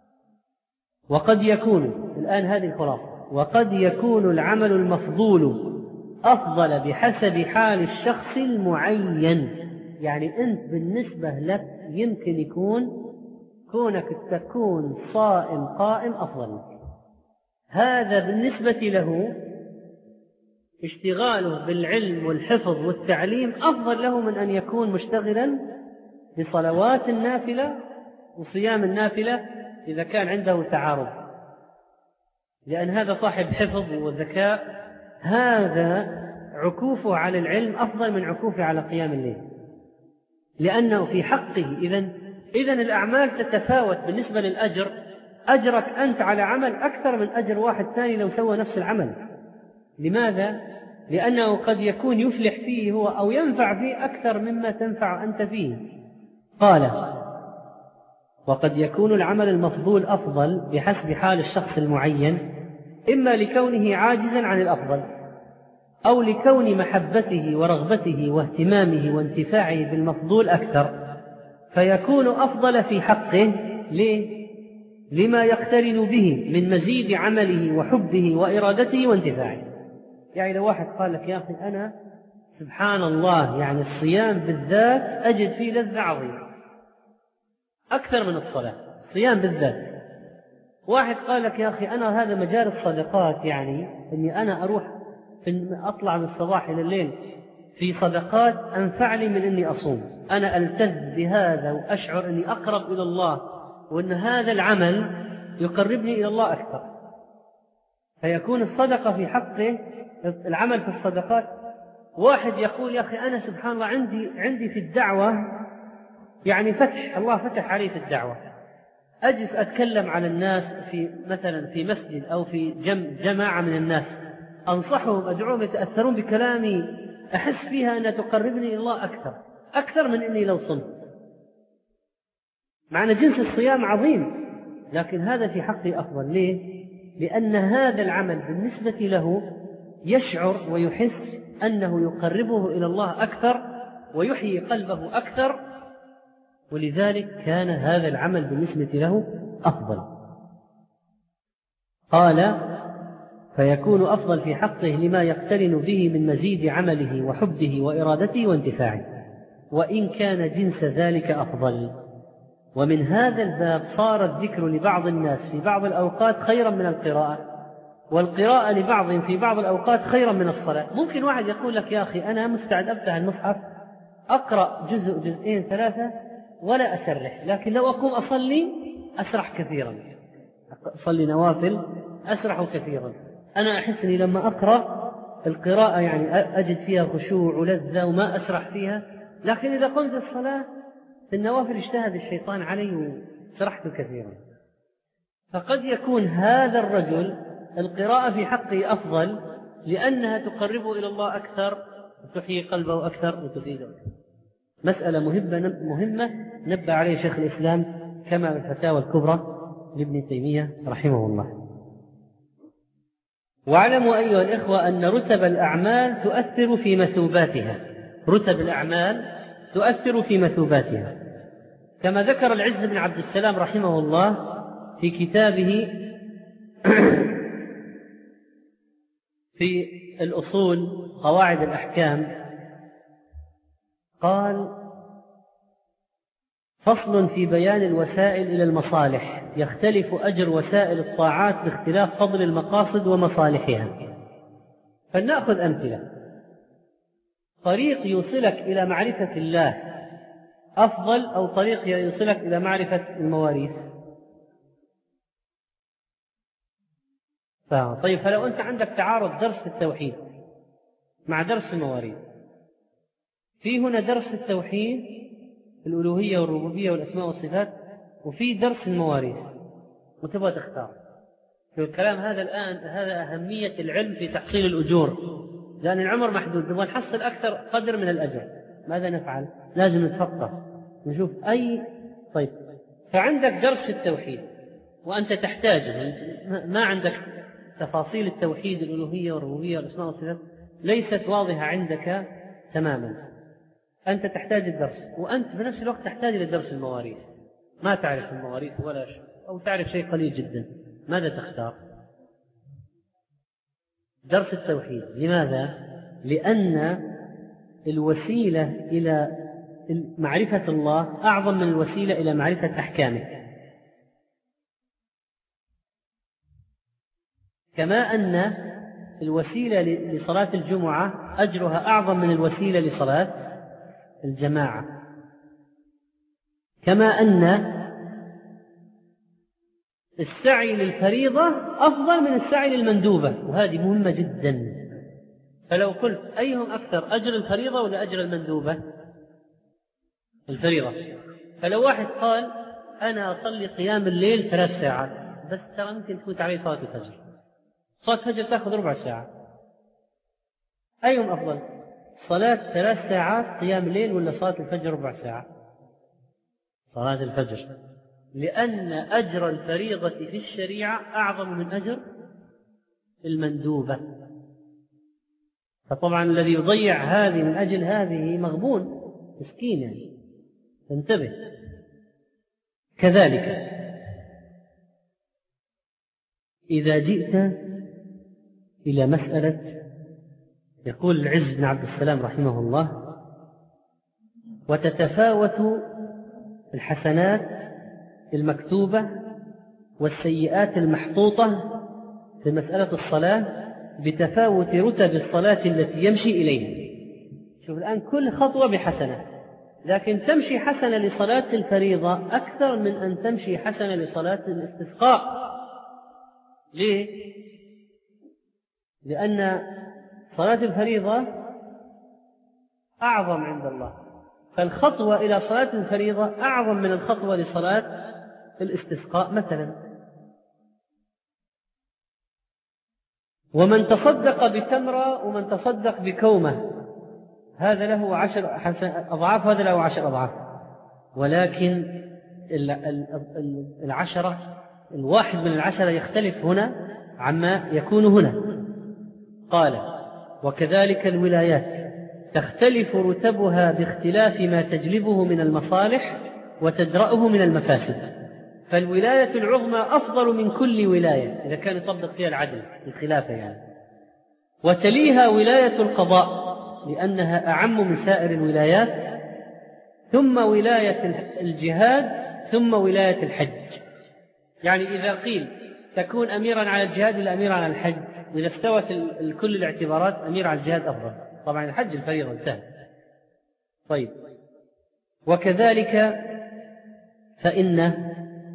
وقد يكون، الآن هذه الخلاصة، وقد يكون العمل المفضول أفضل بحسب حال الشخص المعين. يعني أنت بالنسبة لك يمكن يكون كونك تكون صائم قائم أفضل لك، هذا بالنسبة له اشتغاله بالعلم والحفظ والتعليم أفضل له من أن يكون مشتغلا بصلوات النافلة وصيام النافلة إذا كان عنده تعارض، لأن هذا صاحب حفظ وذكاء، هذا عكوفه على العلم أفضل من عكوفه على قيام الليل، لأنه في حقه إذن الأعمال تتفاوت بالنسبة للأجر. أجرك أنت على عمل أكثر من أجر واحد ثاني لو سوى نفس العمل. لماذا؟ لأنه قد يكون يفلح فيه هو أو ينفع فيه أكثر مما تنفع أنت فيه. قال: وقد يكون العمل المفضول أفضل بحسب حال الشخص المعين، إما لكونه عاجزا عن الأفضل، أو لكون محبته ورغبته واهتمامه وانتفاعه بالمفضول أكثر، فيكون أفضل في حقه. ليه؟ لما يقترن به من مزيد عمله وحبه وإرادته وانتفاعه. يعني لو واحد قال لك: يا أخي أنا سبحان الله يعني الصيام بالذات أجد فيه لذة عظيمة أكثر من الصلاة، الصيام بالذات. واحد قال لك: يا أخي أنا هذا مجال الصدقات، يعني أني أنا أروح أطلع من الصباح إلى الليل في صدقات أنفع لي من أني أصوم، أنا ألتذ بهذا وأشعر أني أقرب إلى الله وأن هذا العمل يقربني إلى الله أكثر. فيكون الصدقة في حقه، العمل في الصدقات. واحد يقول: يا أخي أنا سبحان الله عندي في الدعوة يعني فتح، الله فتح علي في الدعوة، أجلس أتكلم على الناس مثلا في مسجد أو في جماعة من الناس، أنصحهم أدعوهم يتأثرون بكلامي، أحس فيها أنها تقربني إلى الله أكثر من أني لو صمت. معنى جنس الصيام عظيم، لكن هذا في حقي أفضل. ليه؟ لأن هذا العمل بالنسبة له يشعر ويحس أنه يقربه إلى الله أكثر ويحيي قلبه أكثر، ولذلك كان هذا العمل بالنسبة له أفضل. قال: فيكون أفضل في حقه لما يقترن به من مزيد عمله وحبه وإرادته وانتفاعه، وإن كان جنس ذلك أفضل. ومن هذا الباب صار الذكر لبعض الناس في بعض الأوقات خيرا من القراءة، والقراءة لبعضهم في بعض الأوقات خيرا من الصلاة. ممكن واحد يقول لك: يا أخي أنا مستعد أفتح المصحف أقرأ جزء جزئين ثلاثة ولا أسرح، لكن لو أقوم أصلي أسرح كثيرا، أصلي نوافل أسرح كثيرا. أنا أحس أني لما أقرأ القراءة يعني أجد فيها خشوع ولذة وما أسرح فيها، لكن إذا قمت الصلاة في النوافل اجتهد الشيطان علي وسرحت كثيرا. فقد يكون هذا الرجل القراءة في حقه أفضل لأنها تقربه إلى الله أكثر وتحيي قلبه أكثر وتفيده أكثر. مسألة مهمة نبه عليه شيخ الإسلام كما الفتاوى الكبرى لابن تيمية رحمه الله. واعلموا أيها الإخوة أن رتب الأعمال تؤثر في مثوباتها، رتب الأعمال تؤثر في مثوباتها، كما ذكر العز بن عبد السلام رحمه الله في كتابه في الأصول قواعد الأحكام. قال: فصل في بيان الوسائل إلى المصالح، يختلف أجر وسائل الطاعات باختلاف فضل المقاصد ومصالحها. فلنأخذ أمثلة. طريق يوصلك إلى معرفة الله أفضل أو طريق يوصلك إلى معرفة المواريث؟ طيب، فلو أنت عندك تعارض درس التوحيد مع درس المواريث، في هنا درس التوحيد، الألوهية والربوبية والأسماء والصفات، وفي درس المواريث، وتبغى تختار. في الكلام هذا الآن هذا أهمية العلم في تحصيل الأجور، لأن العمر محدود، نبغى نحصل أكثر قدر من الأجر. ماذا نفعل؟ لازم نتفقه نشوف أي. طيب، فعندك درس التوحيد وأنت تحتاجه، ما عندك تفاصيل التوحيد، الألوهية والربوبية والأسماء والصفات ليست واضحة عندك تماما، أنت تحتاج الدرس، وأنت في نفس الوقت تحتاج للدرس المواريث، ما تعرف المواريث ولا شيء، أو تعرف شيء قليل جدا. ماذا تختار؟ درس التوحيد. لماذا؟ لأن الوسيلة إلى معرفة الله أعظم من الوسيلة إلى معرفة أحكامه، كما أن الوسيلة لصلاة الجمعة أجرها أعظم من الوسيلة لصلاة الجماعة، كما أن السعي للفريضة أفضل من السعي للمندوبة، وهذه مهمة جدا. فلو قلت أيهم أكثر، أجر الفريضة ولا أجر المندوبة؟ الفريضة. فلو واحد قال أنا أصلي قيام الليل 3 ساعات بس، ترى ممكن تفوت عليه صلاة الفجر، صلاة الفجر تأخذ 4 ساعة، أيهم أفضل؟ صلاة 3 ساعات قيام الليل ولا صلاة الفجر 4 ساعة؟ صلاة الفجر، لأن أجر الفريضة في الشريعة أعظم من أجر المندوبة. فطبعا الذي يضيع هذه من أجل هذه مغبون مسكين، يعني انتبه. كذلك إذا جئت إلى مسألة، يقول العز بن عبد السلام رحمه الله: وتتفاوت الحسنات المكتوبة والسيئات المحطوطة في مسألة الصلاة بتفاوت رتب الصلاة التي يمشي إليها. شوف الآن كل خطوة بحسنة، لكن تمشي حسنة لصلاة الفريضة أكثر من أن تمشي حسنة لصلاة الاستسقاء. ليه؟ لأن صلاة الفريضة أعظم عند الله، فالخطوة إلى صلاة الفريضة أعظم من الخطوة لصلاة الاستسقاء مثلا. ومن تصدق بتمرة ومن تصدق بكومة هذا له 10 أضعاف، هذا له 10 أضعاف، ولكن 1 من 10 يختلف هنا عما يكون هنا. قال: وكذلك الولايات تختلف رتبها باختلاف ما تجلبه من المصالح وتدرأه من المفاسد، فالولاية العظمى أفضل من كل ولاية إذا كان يطبق فيها العدل الخلافة يعني، وتليها ولاية القضاء لأنها أعم من سائر الولايات، ثم ولاية الجهاد، ثم ولاية الحج. يعني إذا قيل تكون أميرا على الجهاد ولا أميرا على الحج، إذا استوت كل الاعتبارات أمير على الجهاد أفضل، طبعا الحج الفريضة انتهى. طيب، وكذلك فإن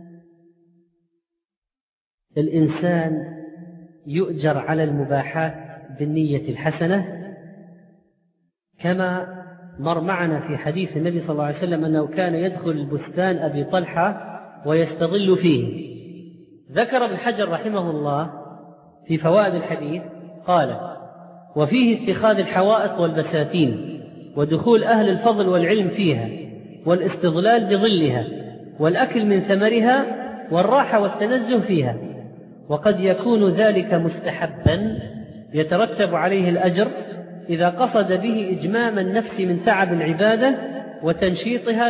الإنسان يؤجر على المباحات بالنية الحسنة، كما مر معنا في حديث النبي صلى الله عليه وسلم أنه كان يدخل بستان أبي طلحة ويستظل فيه. ذكر ابن حجر رحمه الله في فوائد الحديث قال: وفيه اتخاذ الحوائط والبساتين، ودخول أهل الفضل والعلم فيها، والاستظلال بظلها، والأكل من ثمرها، والراحة والتنزه فيها. وقد يكون ذلك مستحبا يترتب عليه الأجر إذا قصد به إجمام النفس من تعب العبادة وتنشيطها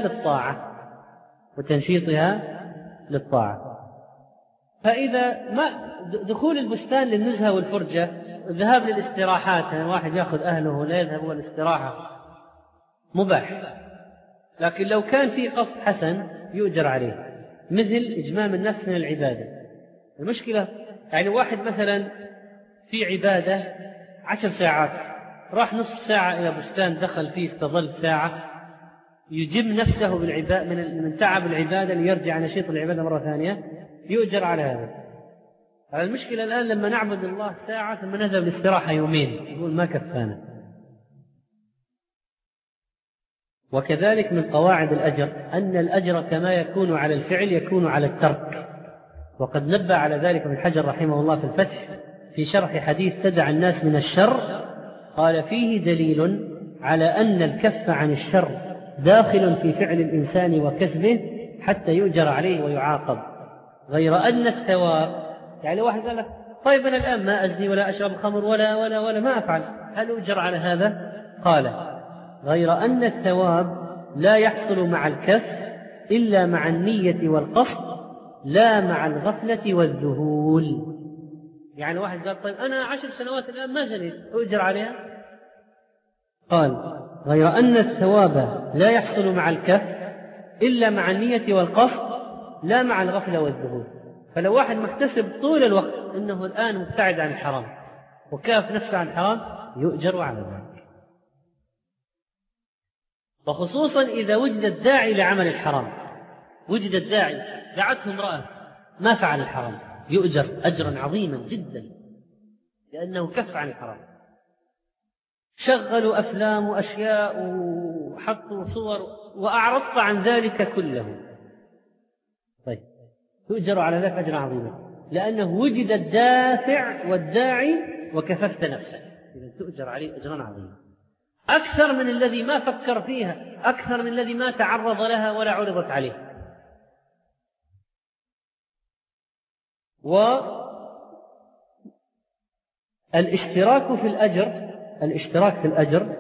للطاعة. فإذا ما دخول البستان للنزهة والفرجة، الذهاب للاستراحات، يعني واحد يأخذ أهله ولا يذهب والاستراحة مباح، لكن لو كان في قصد حسن يؤجر عليه، مثل إجمام النفس من العبادة. المشكلة يعني واحد مثلا في عبادة 10 ساعات، راح نصف ساعة إلى بستان دخل فيه استظل ساعة، يجم نفسه من تعب العبادة ليرجع نشيط العبادة مرة ثانية، يؤجر على هذا. المشكلة الآن لما نعبد الله ساعة ثم نذهب للاستراحة يومين، يقول ما كفانا. وكذلك من قواعد الأجر أن الأجر كما يكون على الفعل يكون على الترك، وقد نبه على ذلك ابن حجر رحمه الله في الفتح في شرح حديث تدع الناس من الشر، قال فيه دليل على أن الكف عن الشر داخل في فعل الإنسان وكسبه حتى يؤجر عليه ويعاقب، غير أن الثواب يعني واحد قال لك طيب أنا الآن ما أزني ولا أشرب خمر ولا ما أفعل، هل أؤجر على هذا؟ قال غير أن الثواب لا يحصل مع الكف إلا مع النية والقصد لا مع الغفلة والذهول. يعني واحد قال طيب أنا 10 سنوات الآن ما زنيت، أؤجر عليها؟ قال غير أن الثواب لا يحصل مع الكف إلا مع النية والقصد لا مع الغفلة والذهول. فلو واحد محتسب طول الوقت أنه الآن مبتعد عن الحرام وكاف نفسه عن الحرام يؤجر على ذلك، وخصوصا إذا وجد الداعي لعمل الحرام، وجد الداعي دعته امرأة ما فعل الحرام يؤجر أجرا عظيما جدا لأنه كف عن الحرام. شغلوا أفلام وأشياء وحطوا صور وأعرضت عن ذلك كله، طيب تؤجر على ذلك أجرا عظيما لأنه وجد الدافع والداعي وكففت نفسك، إذا تؤجر عليه أجرا عظيما أكثر من الذي ما فكر فيها، أكثر من الذي ما تعرض لها ولا عرضت عليه. والاشتراك في الأجر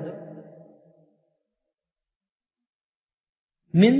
من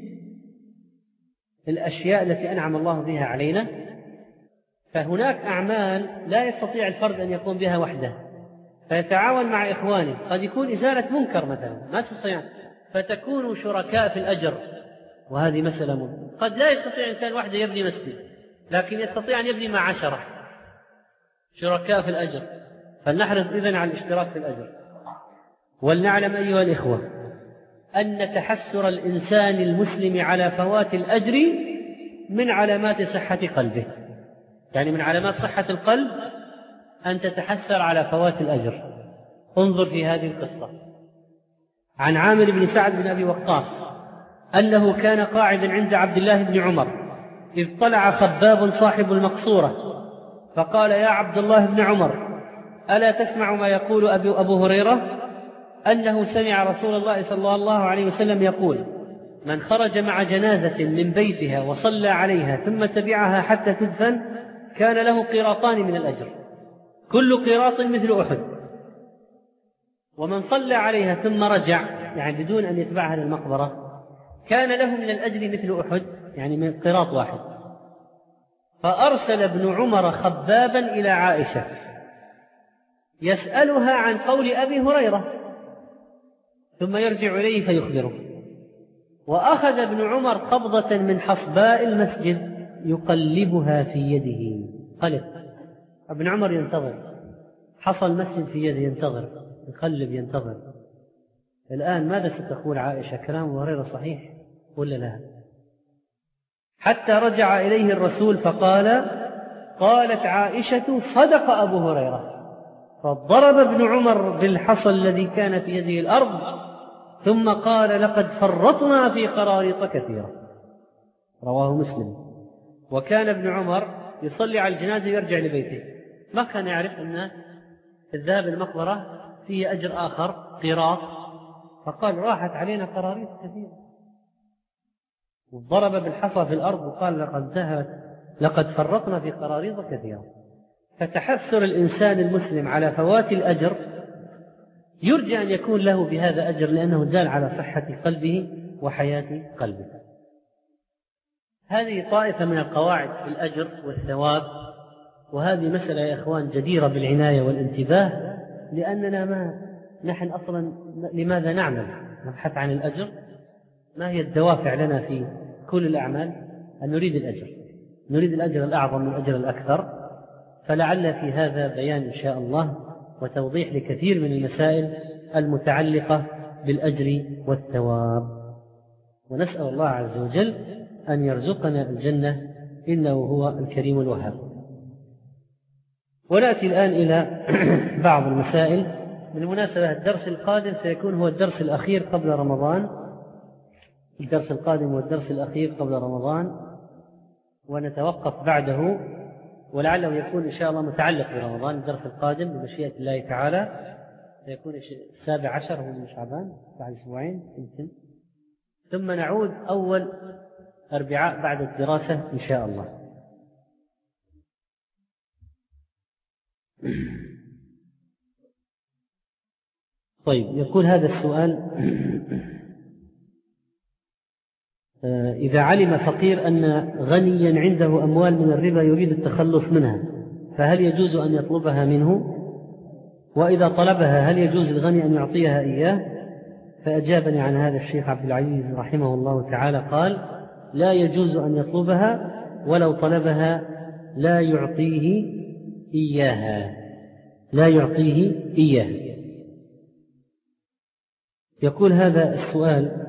الأشياء التي أنعم الله بها علينا، فهناك أعمال لا يستطيع الفرد أن يقوم بها وحده فيتعاون مع إخوانه، قد يكون إزالة منكر مثلا ما تستطيع فتكونوا شركاء في الأجر، وهذه مسألة مهمة. قد لا يستطيع إنسان وحده يبني مسجد لكن يستطيع أن يبني مع 10 شركاء في الأجر، فلنحرص إذن على الاشتراك في الأجر. ولنعلم أيها الإخوة أن تحسر الإنسان المسلم على فوات الأجر من علامات صحة قلبه، يعني من علامات صحة القلب أن تتحسر على فوات الأجر. انظر في هذه القصة عن عامر بن سعد بن أبي وقاص أنه كان قاعدا عند عبد الله بن عمر إذ طلع خباب صاحب المقصورة فقال يا عبد الله بن عمر ألا تسمع ما يقول أبو هريرة أنه سمع رسول الله صلى الله عليه وسلم يقول من خرج مع جنازة من بيتها وصلى عليها ثم تبعها حتى تدفن كان له قيراطان من الأجر كل قيراط مثل أحد، ومن صلى عليها ثم رجع يعني بدون أن يتبعها للمقبرة كان له من الأجر مثل أحد يعني من قيراط واحد. فأرسل ابن عمر خبابا إلى عائشة يسألها عن قول أبي هريرة ثم يرجع إليه فيخبره، وأخذ ابن عمر قبضة من حصباء المسجد يقلبها في يده. قلب ابن عمر ينتظر، حصى المسجد في يده ينتظر، يقلب ينتظر. الآن ماذا ستقول عائشة؟ كلام أبو هريرة صحيح ولا لا؟ حتى رجع إليه الرسول فقال قالت عائشة صدق أبو هريرة، فضرب ابن عمر بالحصى الذي كان في يده الأرض ثم قال لقد فرطنا في قراريط كثيرة، رواه مسلم. وكان ابن عمر يصلي على الجنازة ويرجع لبيته، ما كان يعرف أن الذهاب المقبرة فيه أجر آخر قيراط، فقال راحت علينا قراريط كثيرة، وضرب بالحصى في الأرض وقال لقد فرطنا في قراريط كثيرة. فتحسر الإنسان المسلم على فوات الأجر يرجى أن يكون له بهذا أجر لأنه دال على صحة قلبه وحياة قلبه. هذه طائفة من القواعد في الأجر والثواب، وهذه مسألة يا إخوان جديرة بالعناية والانتباه، لأننا نحن أصلا لماذا نعمل؟ نبحث عن الأجر. ما هي الدوافع لنا في كل الأعمال؟ أن نريد الأجر، نريد الأجر الأعظم من الأجر الأكثر. فلعل في هذا بيان إن شاء الله وتوضيح لكثير من المسائل المتعلقة بالأجر والثواب، ونسأل الله عز وجل أن يرزقنا الجنة إنه هو الكريم الوهاب. ونأتي الآن إلى بعض المسائل. بالمناسبة الدرس القادم سيكون هو الدرس الأخير قبل رمضان، الدرس القادم والدرس الأخير قبل رمضان، ونتوقف بعده، ولعله يكون إن شاء الله متعلق برمضان. الدرس القادم بمشيئة الله تعالى سيكون 17 من شعبان بعد أسبوعين يمكن، ثم نعود أول أربعاء بعد الدراسة إن شاء الله. طيب، يقول هذا السؤال: إذا علم فقير أن غنيا عنده أموال من الربا يريد التخلص منها، فهل يجوز أن يطلبها منه؟ وإذا طلبها هل يجوز الغني أن يعطيها إياه؟ فأجابني عن هذا الشيخ عبد العزيز رحمه الله تعالى قال: لا يجوز أن يطلبها، ولو طلبها لا يعطيه إياها، لا يعطيه إياها. يقول هذا السؤال: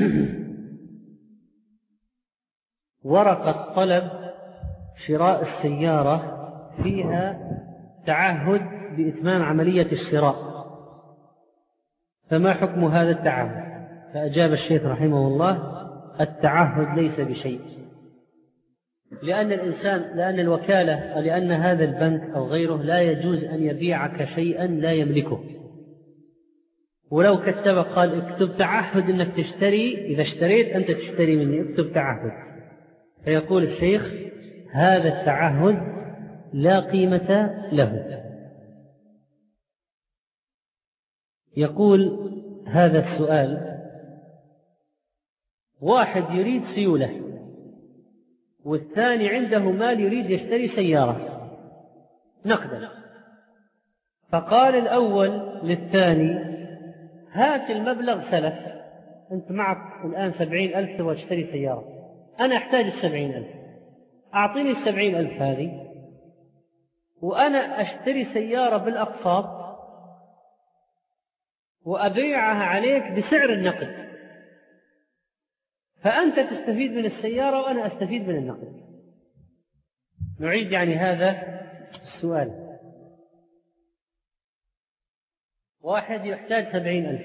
ورقة طلب شراء السيارة فيها تعهد بإتمام عملية الشراء، فما حكم هذا التعهد؟ فأجاب الشيخ رحمه الله: التعهد ليس بشيء، لأن الوكالة، لأن هذا البنك أو غيره لا يجوز أن يبيعك شيئا لا يملكه. ولو كتب قال اكتب تعهد أنك تشتري، إذا اشتريت أنت تشتري مني، اكتب تعهد. فيقول الشيخ: هذا التعهد لا قيمة له. يقول هذا السؤال: واحد يريد سيولة، والثاني عنده مال يريد يشتري سيارة نقدا، فقال الأول للثاني: هات المبلغ سلف، أنت معك الآن 70,000 تبغى تشتري سيارة، أنا أحتاج 70,000، أعطيني 70,000 هذه وأنا أشتري سيارة بالأقساط وأبيعها عليك بسعر النقد، فأنت تستفيد من السيارة وأنا أستفيد من النقد. نعيد يعني هذا السؤال: واحد يحتاج 70,000،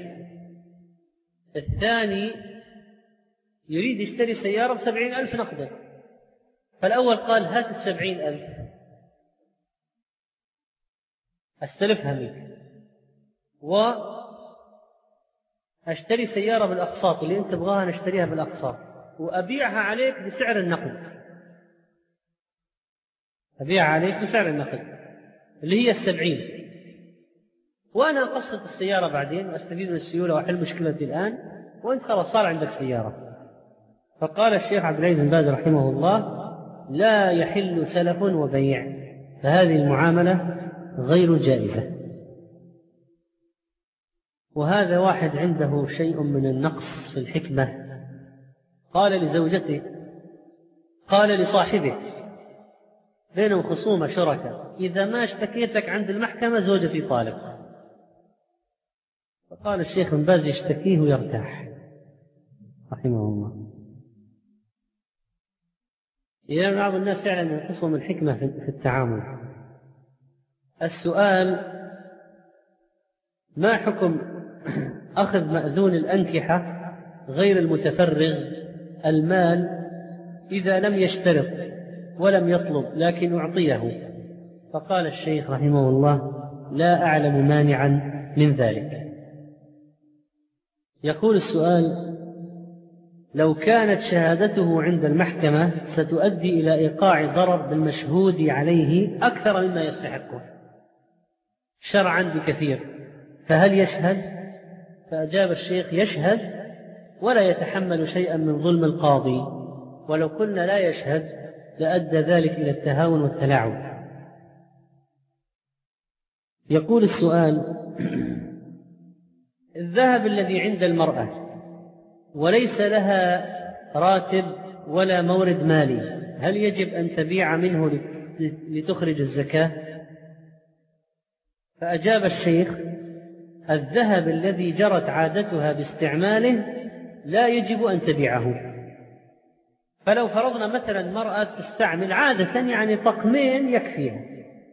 الثاني يريد يشتري سيارة ب70,000 نقدا، فالأول قال هات 70,000 أستلفها منك وأشتري سيارة بالأقساط اللي أنت تبغاها، نشتريها بالأقساط وأبيعها عليك بسعر النقد، أبيعها عليك بسعر النقد اللي هي 70، وأنا أقسط السيارة بعدين وأستفيد من السيولة وأحل مشكلتي الآن، وأنت خلاص صار عندك سيارة. فقال الشيخ عبد العزيز بن باز رحمه الله: لا يحل سلف وبيع، فهذه المعاملة غير جائزة. وهذا واحد عنده شيء من النقص في الحكمة، قال لزوجته، قال لصاحبه، بينهم خصومة شركة، إذا ما اشتكيتك عند المحكمة زوجتي طالق. فقال الشيخ بن باز: يشتكيه ويرتاح رحمه الله. إذا بعض الناس فعلا ينقصهم الحكمة في التعامل. السؤال: ما حكم أخذ مأذون الأنكحة غير المتفرغ المال إذا لم يشترط ولم يطلب لكن أعطيه؟ فقال الشيخ رحمه الله: لا أعلم مانعا من ذلك. يقول السؤال: لو كانت شهادته عند المحكمة ستؤدي إلى إيقاع ضرر بالمشهود عليه أكثر مما يستحقه شرعا بكثير، فهل يشهد؟ فأجاب الشيخ: يشهد ولا يتحمل شيئا من ظلم القاضي، ولو كنا لا يشهد لأدى ذلك إلى التهاون والتلاعب. يقول السؤال: الذهب الذي عند المرأة وليس لها راتب ولا مورد مالي، هل يجب أن تبيع منه لتخرج الزكاة؟ فأجاب الشيخ: الذهب الذي جرت عادتها باستعماله لا يجب أن تبيعه. فلو فرضنا مثلا مرأة تستعمل عادة يعني طقمين يكفيها،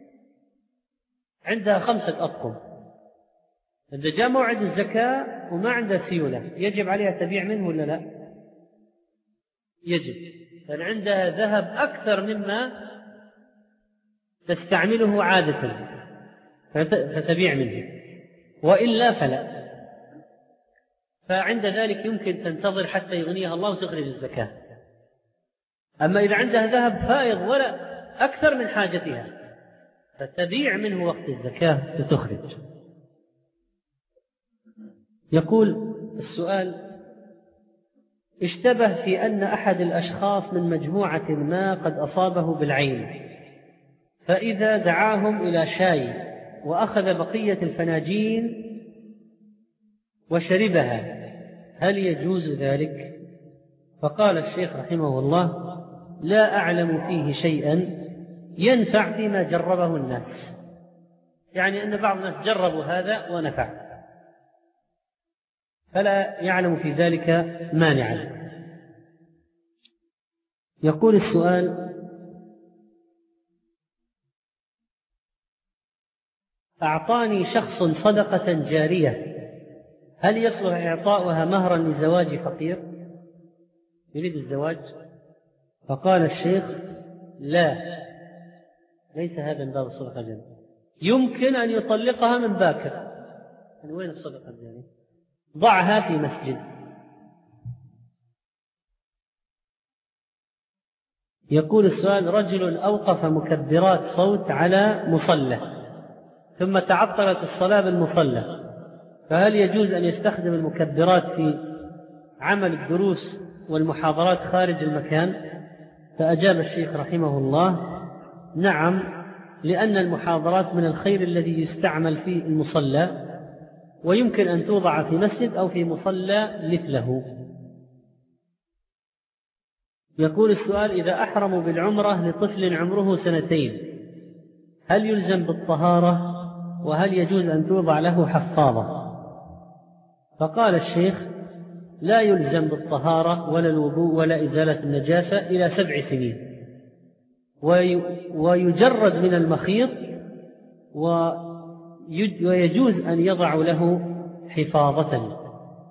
عندها 5 أطقم، إذا جاء موعد الزكاة وما عندها سيولة يجب عليها تبيع منه ولا لا؟ يجب، بل عندها ذهب أكثر مما تستعمله عادة فتبيع منه، وإلا فلا. فعند ذلك يمكن تنتظر حتى يغنيها الله وتخرج الزكاة. أما إذا عندها ذهب فائض ولا أكثر من حاجتها فتبيع منه وقت الزكاة وتخرج. يقول السؤال: اشتبه في أن أحد الأشخاص من مجموعة ما قد أصابه بالعين، فإذا دعاهم إلى شاي وأخذ بقية الفناجين وشربها هل يجوز ذلك؟ فقال الشيخ رحمه الله: لا أعلم فيه شيئا ينفع فيما جربه الناس، يعني أن بعض الناس جربوا هذا ونفع، فلا يعلم في ذلك مانعا. يقول السؤال: أعطاني شخص صدقة جارية، هل يصلح إعطاؤها مهرا لزواج فقير يريد الزواج؟ فقال الشيخ: لا، ليس هذا من باب الصدقة الجارية، يمكن أن يطلقها من باكر. يعني وين الصدقة الجارية؟ ضعها في مسجد. يقول السؤال: رجل أوقف مكبرات صوت على مصلى ثم تعطلت الصلاة بالمصلى، فهل يجوز أن يستخدم المكبرات في عمل الدروس والمحاضرات خارج المكان؟ فأجاب الشيخ رحمه الله: نعم، لأن المحاضرات من الخير الذي يستعمل في المصلى، ويمكن أن توضع في مسجد أو في مصلى مثله. يقول السؤال: إذا أحرموا بالعمرة لطفل عمره 2 هل يلزم بالطهارة، وهل يجوز أن توضع له حفاظة؟ فقال الشيخ: لا يلزم بالطهارة ولا الوضوء ولا إزالة النجاسة إلى 7 سنين، ويجرد من المخيط، ويجوز أن يضع له حفاظة.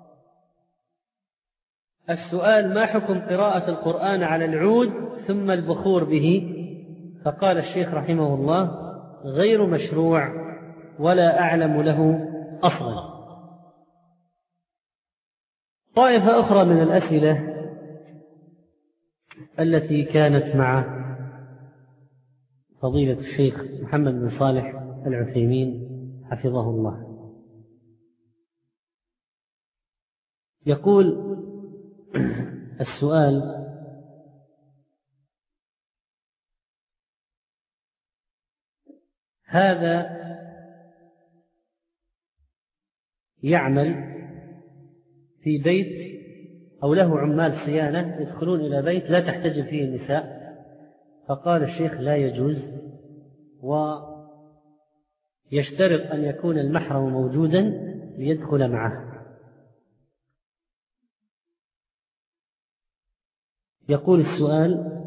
السؤال: ما حكم قراءة القرآن على العود ثم البخور به؟ فقال الشيخ رحمه الله: غير مشروع ولا أعلم له أصلا. طائفة أخرى من الأسئلة التي كانت مع فضيلة الشيخ محمد بن صالح العثيمين حفظه الله. يقول السؤال: هذا يعمل في بيت أو له عمال صيانة يدخلون إلى بيت لا تحتجب فيه النساء، فقال الشيخ: لا يجوز، ويشترط أن يكون المحرم موجودا ليدخل معه. يقول السؤال: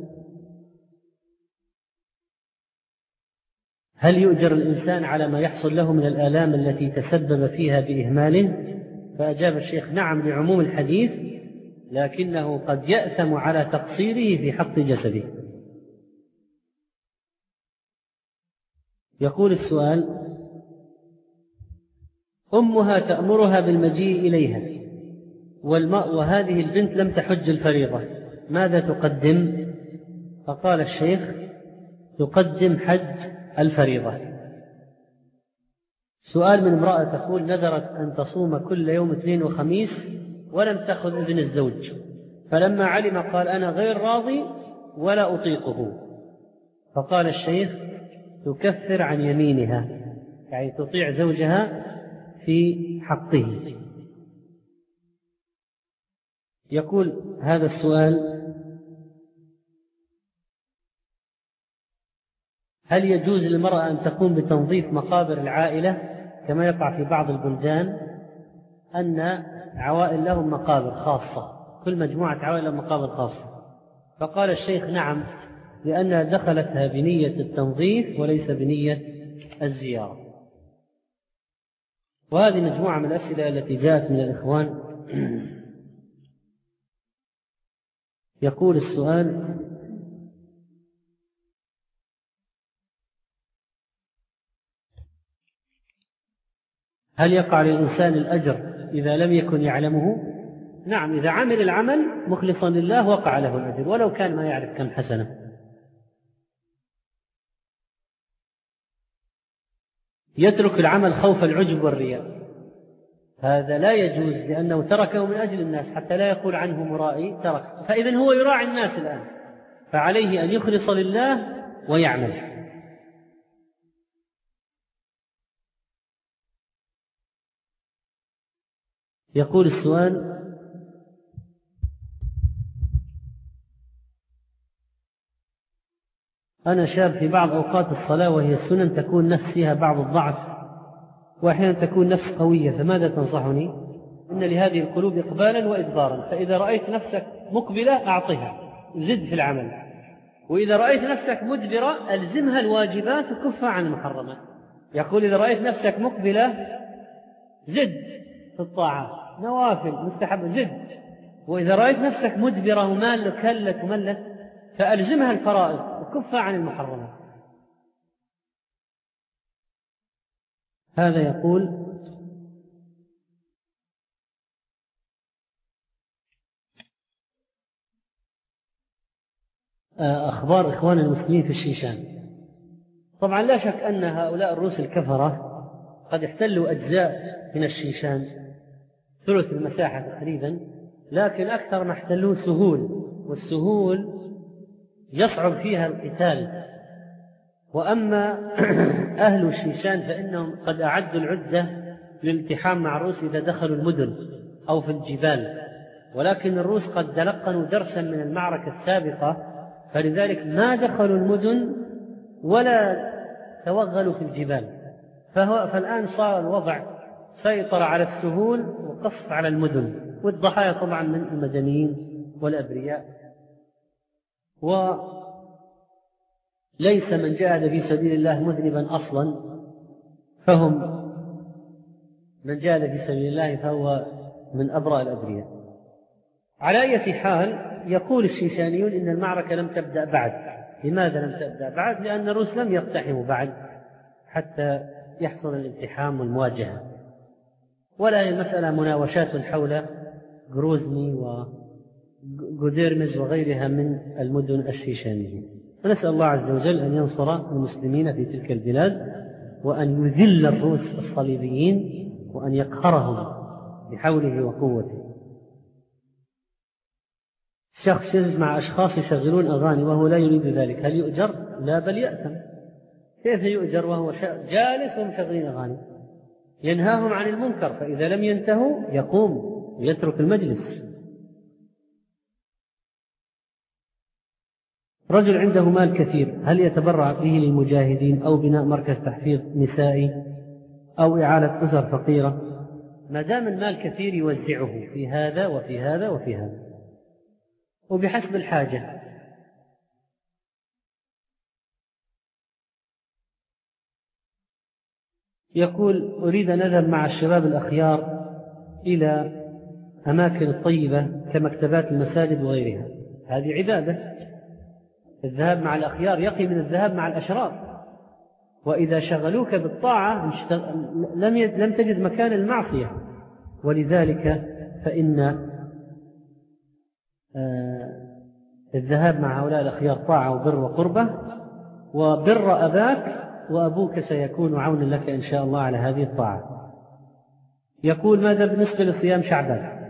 هل يؤجر الإنسان على ما يحصل له من الآلام التي تسبب فيها بإهماله؟ فأجاب الشيخ: نعم، لعموم الحديث، لكنه قد يأثم على تقصيره في حق جسده. يقول السؤال: أمها تأمرها بالمجيء إليها وهذه البنت لم تحج الفريضة، ماذا تقدم؟ فقال الشيخ: تقدم حج الفريضة. سؤال من امرأة تقول: نذرت أن تصوم كل يوم 2 وخميس ولم تأخذ إذن الزوج، فلما علم قال: أنا غير راضي ولا أطيقه. فقال الشيخ: تكفر عن يمينها، يعني تطيع زوجها في حقه. يقول هذا السؤال: هل يجوز للمرأة أن تقوم بتنظيف مقابر العائلة كما يقع في بعض البلدان، أن عوائل لهم مقابر خاصة، كل مجموعة عوائل لهم مقابر خاصة؟ فقال الشيخ: نعم، لأنها دخلتها بنية التنظيف وليس بنية الزيارة. وهذه مجموعة من الأسئلة التي جاءت من الإخوان. يقول السؤال: هل يقع للإنسان الأجر إذا لم يكن يعلمه؟ نعم، إذا عمل العمل مخلصا لله وقع له الأجر ولو كان ما يعرف كم حسنة. يترك العمل خوف العجب والرياء، هذا لا يجوز لأنه تركه من أجل الناس حتى لا يقول عنه مرائي ترك، فإذن هو يراعي الناس الآن، فعليه أن يخلص لله ويعمل. يقول السؤال: أنا شاب في بعض أوقات الصلاة وهي السنن تكون نفس فيها بعض الضعف وأحيانا تكون نفس قوية، فماذا تنصحني؟ إن لهذه القلوب إقبالا وإدبارا، فإذا رأيت نفسك مقبلة أعطها زد في العمل، وإذا رأيت نفسك مدبرة ألزمها الواجبات وكفها عن المحرمات. يقول: إذا رأيت نفسك مقبلة زد في الطاعات، نوافل مستحب زد، وإذا رأيت نفسك مدبرة ومالك كلت وملت فألزمها الفرائض وكفها عن المحرمات. هذا يقول: أخبار إخوان المسلمين في الشيشان. طبعا لا شك أن هؤلاء الروس الكفرة قد احتلوا أجزاء من الشيشان، ثلث المساحة تقريبا، لكن أكثر ما احتلوه سهول، والسهول يصعب فيها القتال. وأما أهل الشيشان فإنهم قد أعدوا العدة للالتحام مع الروس إذا دخلوا المدن أو في الجبال، ولكن الروس قد تلقنوا درسا من المعركة السابقة، فلذلك ما دخلوا المدن ولا توغلوا في الجبال، فالآن صار الوضع سيطر على السهول وقصف على المدن، والضحايا طبعا من المدنيين والأبرياء. وليس من جاهد في سبيل الله مذنبا أصلا، فهم من جاهد في سبيل الله فهو من أبرأ الأبرياء. على أي حال، يقول الشيشانيون إن المعركة لم تبدأ بعد. لماذا لم تبدأ بعد؟ لأن الروس لم يقتحموا بعد حتى يحصل الالتحام والمواجهة، ولا هي مسألة مناوشات حول غروزني وغوديرمز وغيرها من المدن الشيشانية. ونسأل الله عز وجل أن ينصر المسلمين في تلك البلاد، وأن يذل الروس الصليبيين، وأن يقهرهم بحوله وقوته. شخص يجلس مع أشخاص يشغلون أغاني وهو لا يريد ذلك، هل يؤجر؟ لا، بل يأثم. كيف يؤجر وهو جالس ومشغلين أغاني؟ ينهاهم عن المنكر، فإذا لم ينتهوا يقوم ويترك المجلس. رجل عنده مال كثير، هل يتبرع فيه للمجاهدين أو بناء مركز تحفيظ نسائي أو إعالة أسر فقيرة؟ ما دام المال كثير يوزعه في هذا وفي هذا وفي هذا، وبحسب الحاجة. يقول: أريد أن أذهب مع الشباب الأخيار إلى أماكن طيبة كمكتبات المساجد وغيرها. هذه عبادة. الذهاب مع الأخيار يقي من الذهاب مع الأشرار، وإذا شغلوك بالطاعة لم تجد مكان المعصية. ولذلك فإن الذهاب مع هؤلاء الأخيار طاعة وبر وقربة، وبر أباك وأبوك سيكون عونا لك إن شاء الله على هذه الطاعة. يقول: ماذا بالنسبة لصيام شعبان؟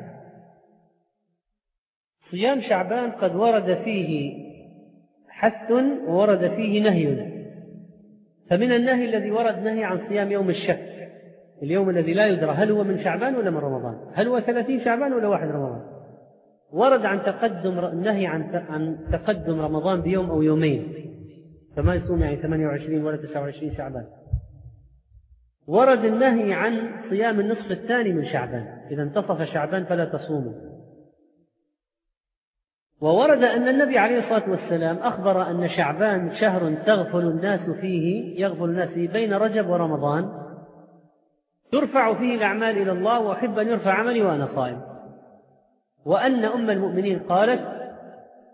صيام شعبان قد ورد فيه حث وورد فيه نهي. فمن النهي الذي ورد نهي عن صيام يوم الشك، اليوم الذي لا يدرى هل هو من شعبان ولا من رمضان، هل هو 30 شعبان ولا 1 رمضان. ورد عن النهي عن تقدم رمضان بيوم أو يومين، فما يصوم يعني 28 ولا 29 شعبان. ورد النهي عن صيام النصف الثاني من شعبان، إذا انتصف شعبان فلا تصوموا. وورد أن النبي عليه الصلاة والسلام أخبر أن شعبان شهر يغفل الناس فيه بين رجب ورمضان، ترفع فيه الأعمال إلى الله، وأحب أن يرفع عملي وأنا صائم. وأن أم المؤمنين قالت: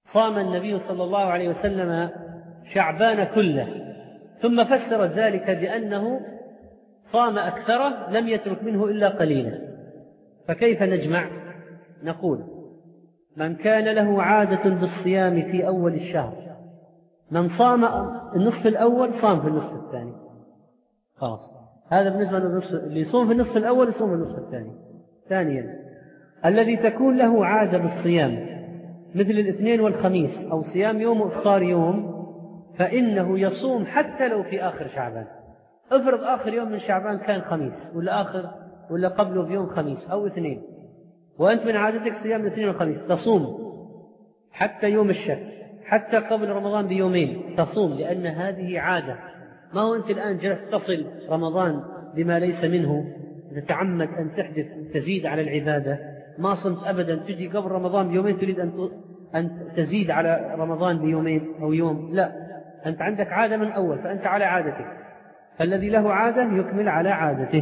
صام النبي صلى الله عليه وسلم شعبان كله، ثم فسر ذلك بأنه صام أكثره لم يترك منه إلا قليلا. فكيف نجمع؟ نقول: من كان له عادة بالصيام في أول الشهر، من صام النصف الأول صام في النصف الثاني، خلاص. هذا بالنسبة للنصف، اللي يصوم في النصف الأول يصوم في النصف الثاني. ثانيا، الذي تكون له عادة بالصيام مثل الاثنين والخميس أو صيام يوم وإفطار يوم، فإنه يصوم حتى لو في آخر شعبان. افرض آخر يوم من شعبان كان خميس، ولا قبله بيوم خميس أو اثنين، وأنت من عادتك صيام الاثنين والخميس، تصوم حتى يوم الشك، حتى قبل رمضان بيومين تصوم، لأن هذه عادة. ما هو أنت الآن جلست تصل رمضان بما ليس منه، تتعمد أن تحدث تزيد على العبادة. ما صمت أبدا، تجي قبل رمضان بيومين تريد أن تزيد على رمضان بيومين أو يوم، لا، أنت عندك عادة من أول، فأنت على عادتك. فالذي له عادة يكمل على عادته.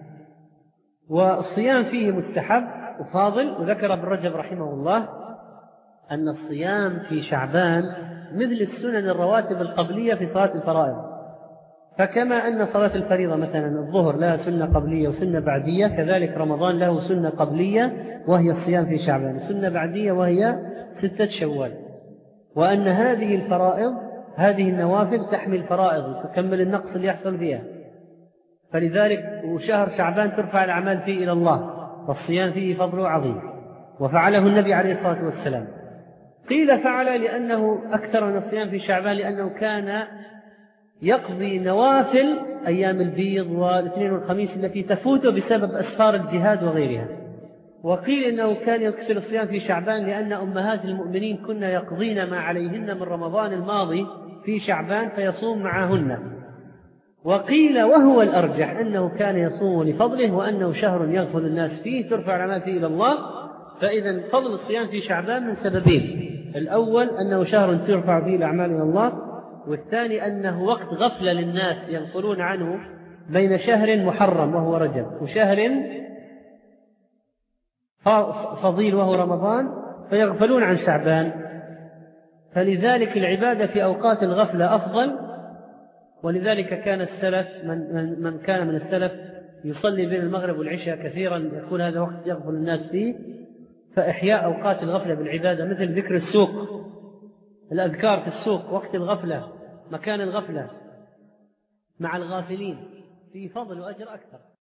والصيام فيه مستحب وفاضل. وذكر ابن رجب رحمه الله أن الصيام في شعبان مثل السنن الرواتب القبلية في صلاة الفرائض. فكما أن صلاة الفريضة مثلا الظهر لها سنة قبلية وسنة بعدية، كذلك رمضان له سنة قبلية وهي الصيام في شعبان، سنة بعدية وهي 6 شوال. وأن هذه الفرائض، هذه النوافل تحمل فرائض وتكمل النقص اللي يحصل فيها. فلذلك وشهر شعبان ترفع الأعمال فيه إلى الله، والصيام فيه فضله عظيم، وفعله النبي عليه الصلاة والسلام. قيل فعل لأنه أكثر من الصيام في شعبان لأنه كان يقضي نوافل أيام البيض والاثنين والخميس التي تفوته بسبب أسفار الجهاد وغيرها. وقيل إنه كان يكثر الصيام في شعبان لأن أمهات المؤمنين كنا يقضين ما عليهن من رمضان الماضي في شعبان فيصوم معهن. وقيل وهو الأرجح أنه كان يصوم لفضله، وأنه شهر يغفل الناس فيه ترفع الأعمال فيه إلى الله. فإذا فضل الصيام في شعبان من سببين: الأول أنه شهر ترفع فيه الأعمال إلى الله، والثاني أنه وقت غفلة للناس ينقلون عنه بين شهر محرم وهو رجب وشهر فضيل وهو رمضان، فيغفلون عن شعبان. فلذلك العبادة في أوقات الغفلة أفضل. ولذلك كان السلف من كان من السلف يصلي بين المغرب والعشاء كثيرا، يقول هذا وقت يغفل الناس فيه. فإحياء أوقات الغفلة بالعبادة مثل ذكر السوق، الأذكار في السوق وقت الغفلة، مكان الغفلة مع الغافلين، فيه فضل وأجر أكثر.